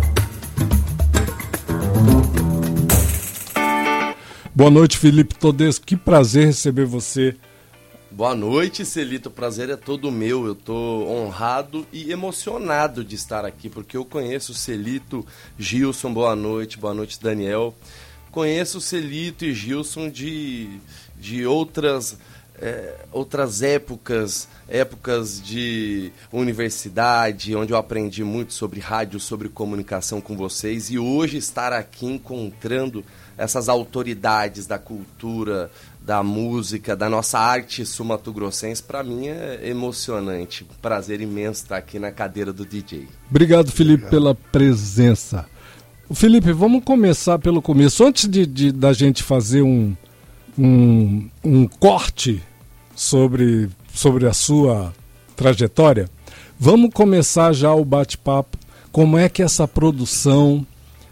Boa noite, Felipe Todesco. Que prazer receber você. Boa noite, Celito. O prazer é todo meu. Eu estou honrado e emocionado de estar aqui, porque eu conheço o Celito. Gilson, boa noite. Boa noite, Daniel. Conheço o Celito e Gilson de, de outras... É, outras épocas, épocas de universidade, onde eu aprendi muito sobre rádio, sobre comunicação com vocês, e hoje estar aqui encontrando essas autoridades da cultura, da música, da nossa arte sul-mato-grossense, para mim é emocionante. Prazer imenso estar aqui na cadeira do D J. Obrigado, Felipe, Obrigado. pela presença. Felipe, vamos começar pelo começo. Antes de, de da gente fazer um Um, um corte sobre, sobre a sua trajetória, vamos começar já o bate-papo. Como é que essa produção,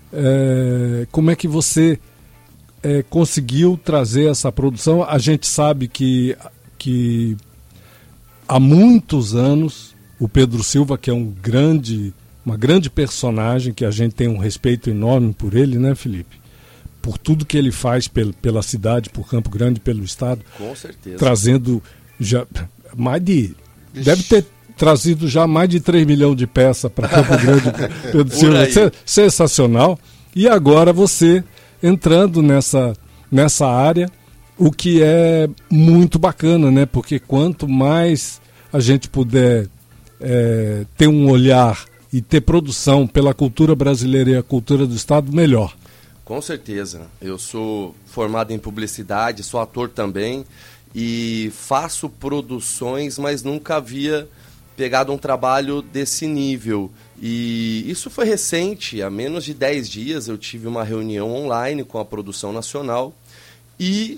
é, como é que você é, conseguiu trazer essa produção? A gente sabe que, que há muitos anos o Pedro Silva, que é um grande, uma grande personagem, que a gente tem um respeito enorme por ele, né, Felipe? Por tudo que ele faz pel, pela cidade, por Campo Grande, pelo estado. Com certeza. Trazendo já mais de... Ixi. Deve ter trazido já mais de três milhões de peças para Campo Grande. Pedro Silva. Sensacional. E agora você entrando nessa, nessa área, o que é muito bacana, né? Porque quanto mais a gente puder é, ter um olhar e ter produção pela cultura brasileira e a cultura do estado, melhor. Com certeza. Eu sou formado em publicidade, sou ator também e faço produções, mas nunca havia pegado um trabalho desse nível. E isso foi recente, há menos de dez dias eu tive uma reunião online com a produção nacional e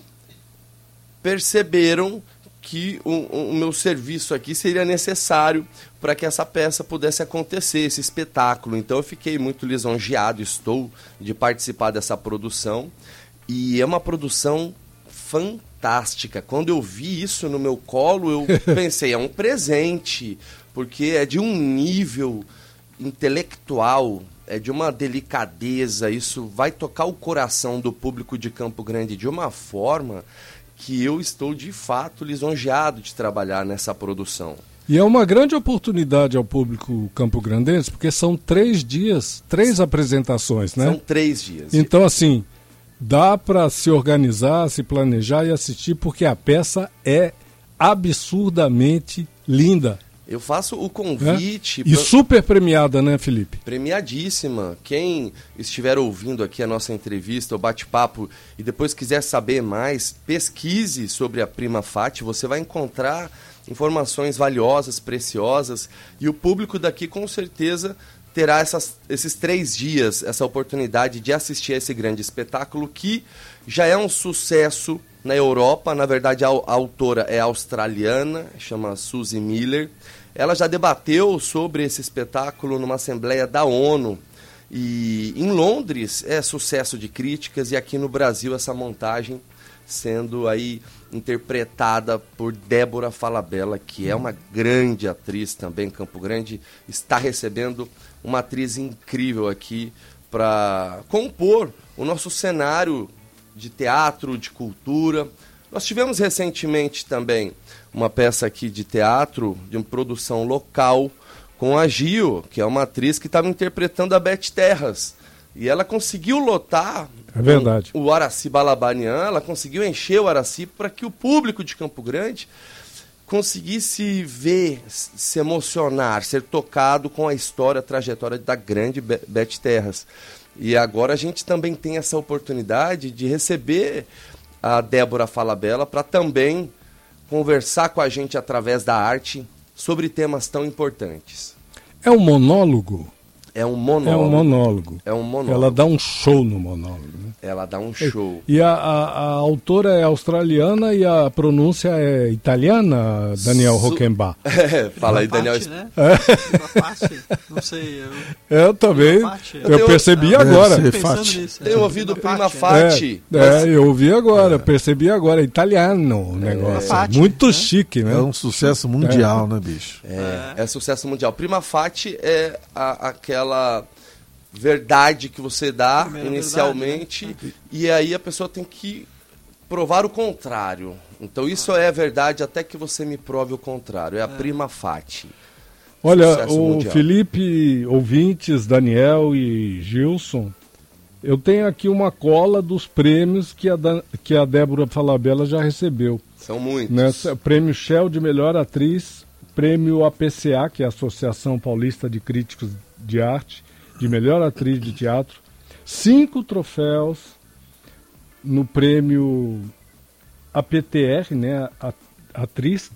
perceberam que o, o meu serviço aqui seria necessário para que essa peça pudesse acontecer, esse espetáculo. Então eu fiquei muito lisonjeado, estou, de participar dessa produção. E é uma produção fantástica. Quando eu vi isso no meu colo, eu pensei, é um presente, porque é de um nível intelectual, é de uma delicadeza, isso vai tocar o coração do público de Campo Grande de uma forma que eu estou de fato lisonjeado de trabalhar nessa produção. E é uma grande oportunidade ao público campograndense, porque são três dias, três apresentações, né? São três dias. Então, assim, dá para se organizar, se planejar e assistir, porque a peça é absurdamente linda. Eu faço o convite... É? E pra... super premiada, né, Felipe? Premiadíssima. Quem estiver ouvindo aqui a nossa entrevista, o bate-papo, e depois quiser saber mais, pesquise sobre a Prima Fati, você vai encontrar informações valiosas, preciosas, e o público daqui com certeza terá essas, esses três dias, essa oportunidade de assistir a esse grande espetáculo que já é um sucesso na Europa. Na verdade, a, a autora é australiana, chama Suzy Miller. Ela já debateu sobre esse espetáculo numa assembleia da ONU. E em Londres é sucesso de críticas, e aqui no Brasil essa montagem sendo aí interpretada por Débora Falabella, que é uma grande atriz também. Campo Grande está recebendo uma atriz incrível aqui para compor o nosso cenário de teatro, de cultura. Nós tivemos recentemente também uma peça aqui de teatro, de uma produção local, com a Gio, que é uma atriz que estava interpretando a Beth Terras, E ela conseguiu lotar é verdade. o, o Araci Balabanian, ela conseguiu encher o Araci para que o público de Campo Grande conseguisse ver, se emocionar, ser tocado com a história, a trajetória da grande Beth Terras. E agora a gente também tem essa oportunidade de receber a Débora Falabella para também conversar com a gente através da arte sobre temas tão importantes. É um monólogo? É um monólogo. É um monólogo. É um monólogo. Ela dá um show no monólogo. Né? Ela dá um show. E a, a, a autora é australiana e a pronúncia é italiana, Daniel Su... Rockenbach. É, fala aí, Daniel. Parte, né? É. Não sei. Eu, eu também. Eu, eu tenho... percebi ah, agora. Tenho ouvido Prima Fati. É, mas... é, eu ouvi agora, é. percebi agora. Italiano o negócio. É. Muito né? chique, né? É um sucesso mundial, é. né, bicho? É, é. é sucesso mundial. Prima Fati é a, aquela verdade que você dá Primeira inicialmente verdade, né? E aí a pessoa tem que provar o contrário. Então isso é verdade até que você me prove o contrário. É a é. Prima Fati. Olha, Sucesso o mundial. Felipe, ouvintes, Daniel e Gilson, eu tenho aqui uma cola dos prêmios que a, que a Débora Falabella já recebeu. São muitos. Nessa, prêmio Shell de Melhor Atriz, prêmio A P C A, que é a Associação Paulista de Críticos de Arte, de Melhor Atriz de Teatro, cinco troféus no prêmio A P T R, né, a, a atriz,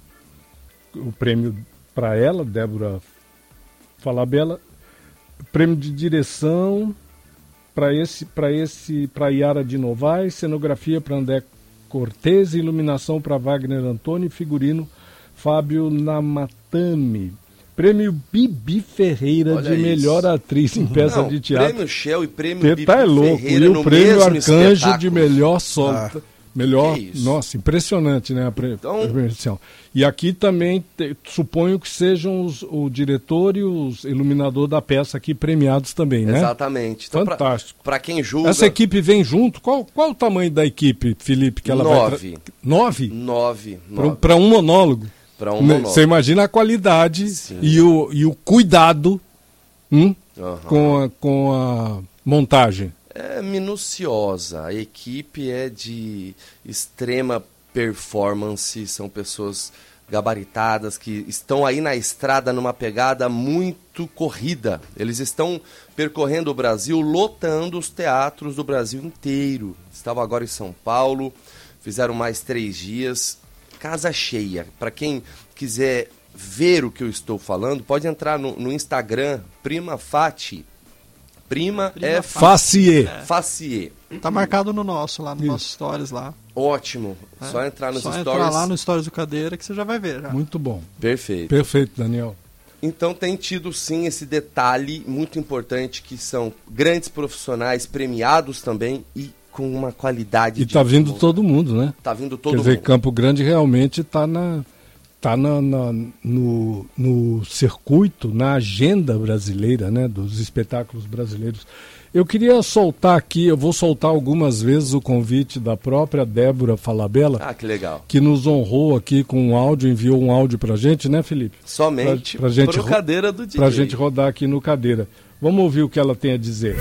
o prêmio para ela, Débora Falabella, prêmio de direção para esse, para esse, para Yara de Novaes, cenografia para André Cortez, iluminação para Wagner Antônio e figurino Fábio Namatame. Prêmio Bibi Ferreira Olha de isso. Melhor Atriz em Peça Não, de Teatro. Prêmio Shell e Prêmio Bibi tá é louco. Ferreira e o Prêmio Arcanjo espetáculo. de Melhor Solo. Ah, melhor, isso? Nossa, impressionante, né? A pre... então... premiação. E aqui também, te, suponho que sejam os, o diretor e os iluminador da peça aqui premiados também, né? Exatamente. Então, fantástico. Para quem julga... Essa equipe vem junto? Qual, qual o tamanho da equipe, Felipe? Que ela Nove. Vai tra... Nove? Nove. Para um monólogo? Um Você imagina a qualidade e o, e o cuidado hum, uhum. com, a, com a montagem. É minuciosa. A equipe é de extrema performance, são pessoas gabaritadas que estão aí na estrada numa pegada muito corrida. Eles estão percorrendo o Brasil, lotando os teatros do Brasil inteiro. Estavam agora em São Paulo, fizeram mais três dias. Casa cheia. Para quem quiser ver o que eu estou falando, pode entrar no, no Instagram, Prima Fati. Prima, Prima é Facier. É. Facier. Tá marcado no nosso, lá no Isso. nosso Stories lá. Ótimo. É. Só entrar nos Só Stories. Só entrar lá no Stories do Cadeira que você já vai ver. Já. Muito bom. Perfeito. Perfeito, Daniel. Então tem tido sim esse detalhe muito importante que são grandes profissionais premiados também e com uma qualidade. E tá vindo mundo. todo mundo, né? Tá vindo todo Quer mundo. Quer dizer, Campo Grande realmente tá, na, tá na, na, no, no circuito, na agenda brasileira, né? Dos espetáculos brasileiros. Eu queria soltar aqui, eu vou soltar algumas vezes o convite da própria Débora Falabella. Ah, que legal. Que nos honrou aqui com um áudio, enviou um áudio pra gente, né, Felipe? Somente pra, pra gente pro Cadeira do D J. Pra gente rodar aqui no Cadeira. Vamos ouvir o que ela tem a dizer.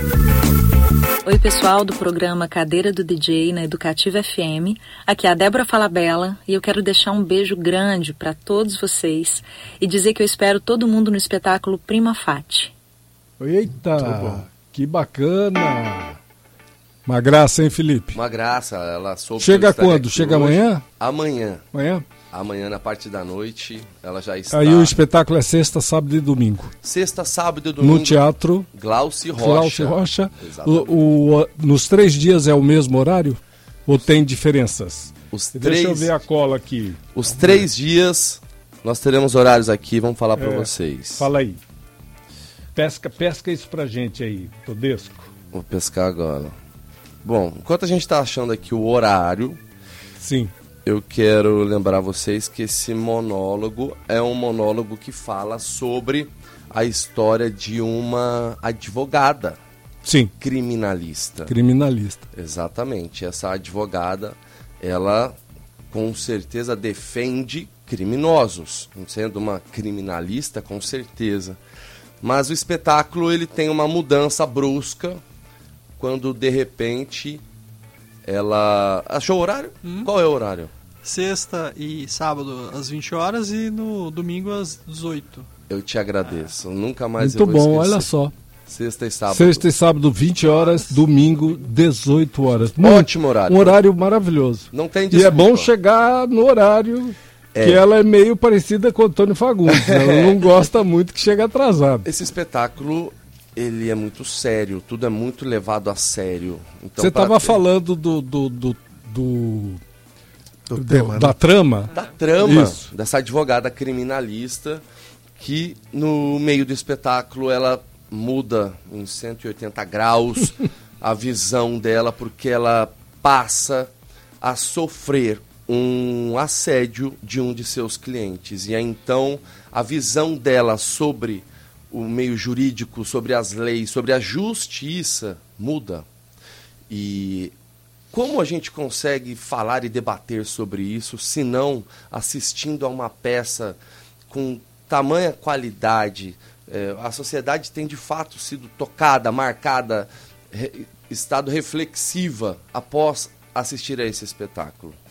Oi, pessoal do programa Cadeira do D J na Educativa F M. Aqui é a Débora Falabella e eu quero deixar um beijo grande para todos vocês e dizer que eu espero todo mundo no espetáculo Prima Fati. Eita, que bacana! Uma graça, hein, Felipe? Uma graça, ela soube. Chega quando? Chega hoje. amanhã? Amanhã. Amanhã? Amanhã, na parte da noite, ela já está... Aí o espetáculo é sexta, sábado e domingo. Sexta, sábado e domingo. No Teatro... Glauci Rocha. Glauci Rocha. O, o, nos três dias é o mesmo horário? Ou tem diferenças? Os Deixa três... eu ver a cola aqui. Os três dias, nós teremos horários aqui, vamos falar para é, vocês. Fala aí. Pesca, pesca isso pra gente aí, Todesco. Vou pescar agora. Bom, enquanto a gente está achando aqui o horário... Sim. Eu quero lembrar vocês que esse monólogo é um monólogo que fala sobre a história de uma advogada. Sim. Criminalista. Criminalista. Exatamente. Essa advogada, ela com certeza defende criminosos. Sendo uma criminalista, com certeza. Mas o espetáculo ele tem uma mudança brusca quando de repente ela... Achou o horário? Hum? Qual é o horário? Sexta e sábado às vinte horas e no domingo às dezoito. Eu te agradeço, é. nunca mais Muito eu vou bom, esquecer. olha só. Sexta e sábado. Sexta e sábado, vinte horas, domingo, dezoito horas. Ótimo horário. Um horário maravilhoso. Não tem desculpa. E é bom chegar no horário, é. que ela é meio parecida com o Antônio Fagundes. Ela não gosta muito que chegue atrasado. Esse espetáculo, ele é muito sério, tudo é muito levado a sério. Então, você estava ter... falando do... do, do, do... Do do, tema, da né? trama? Da trama, Isso. dessa advogada criminalista que no meio do espetáculo ela muda em cento e oitenta graus a visão dela, porque ela passa a sofrer um assédio de um de seus clientes. E aí, então a visão dela sobre o meio jurídico, sobre as leis, sobre a justiça muda. E como a gente consegue falar e debater sobre isso, se não assistindo a uma peça com tamanha qualidade? É, a sociedade tem de fato sido tocada, marcada, re, estado reflexiva após assistir a esse espetáculo.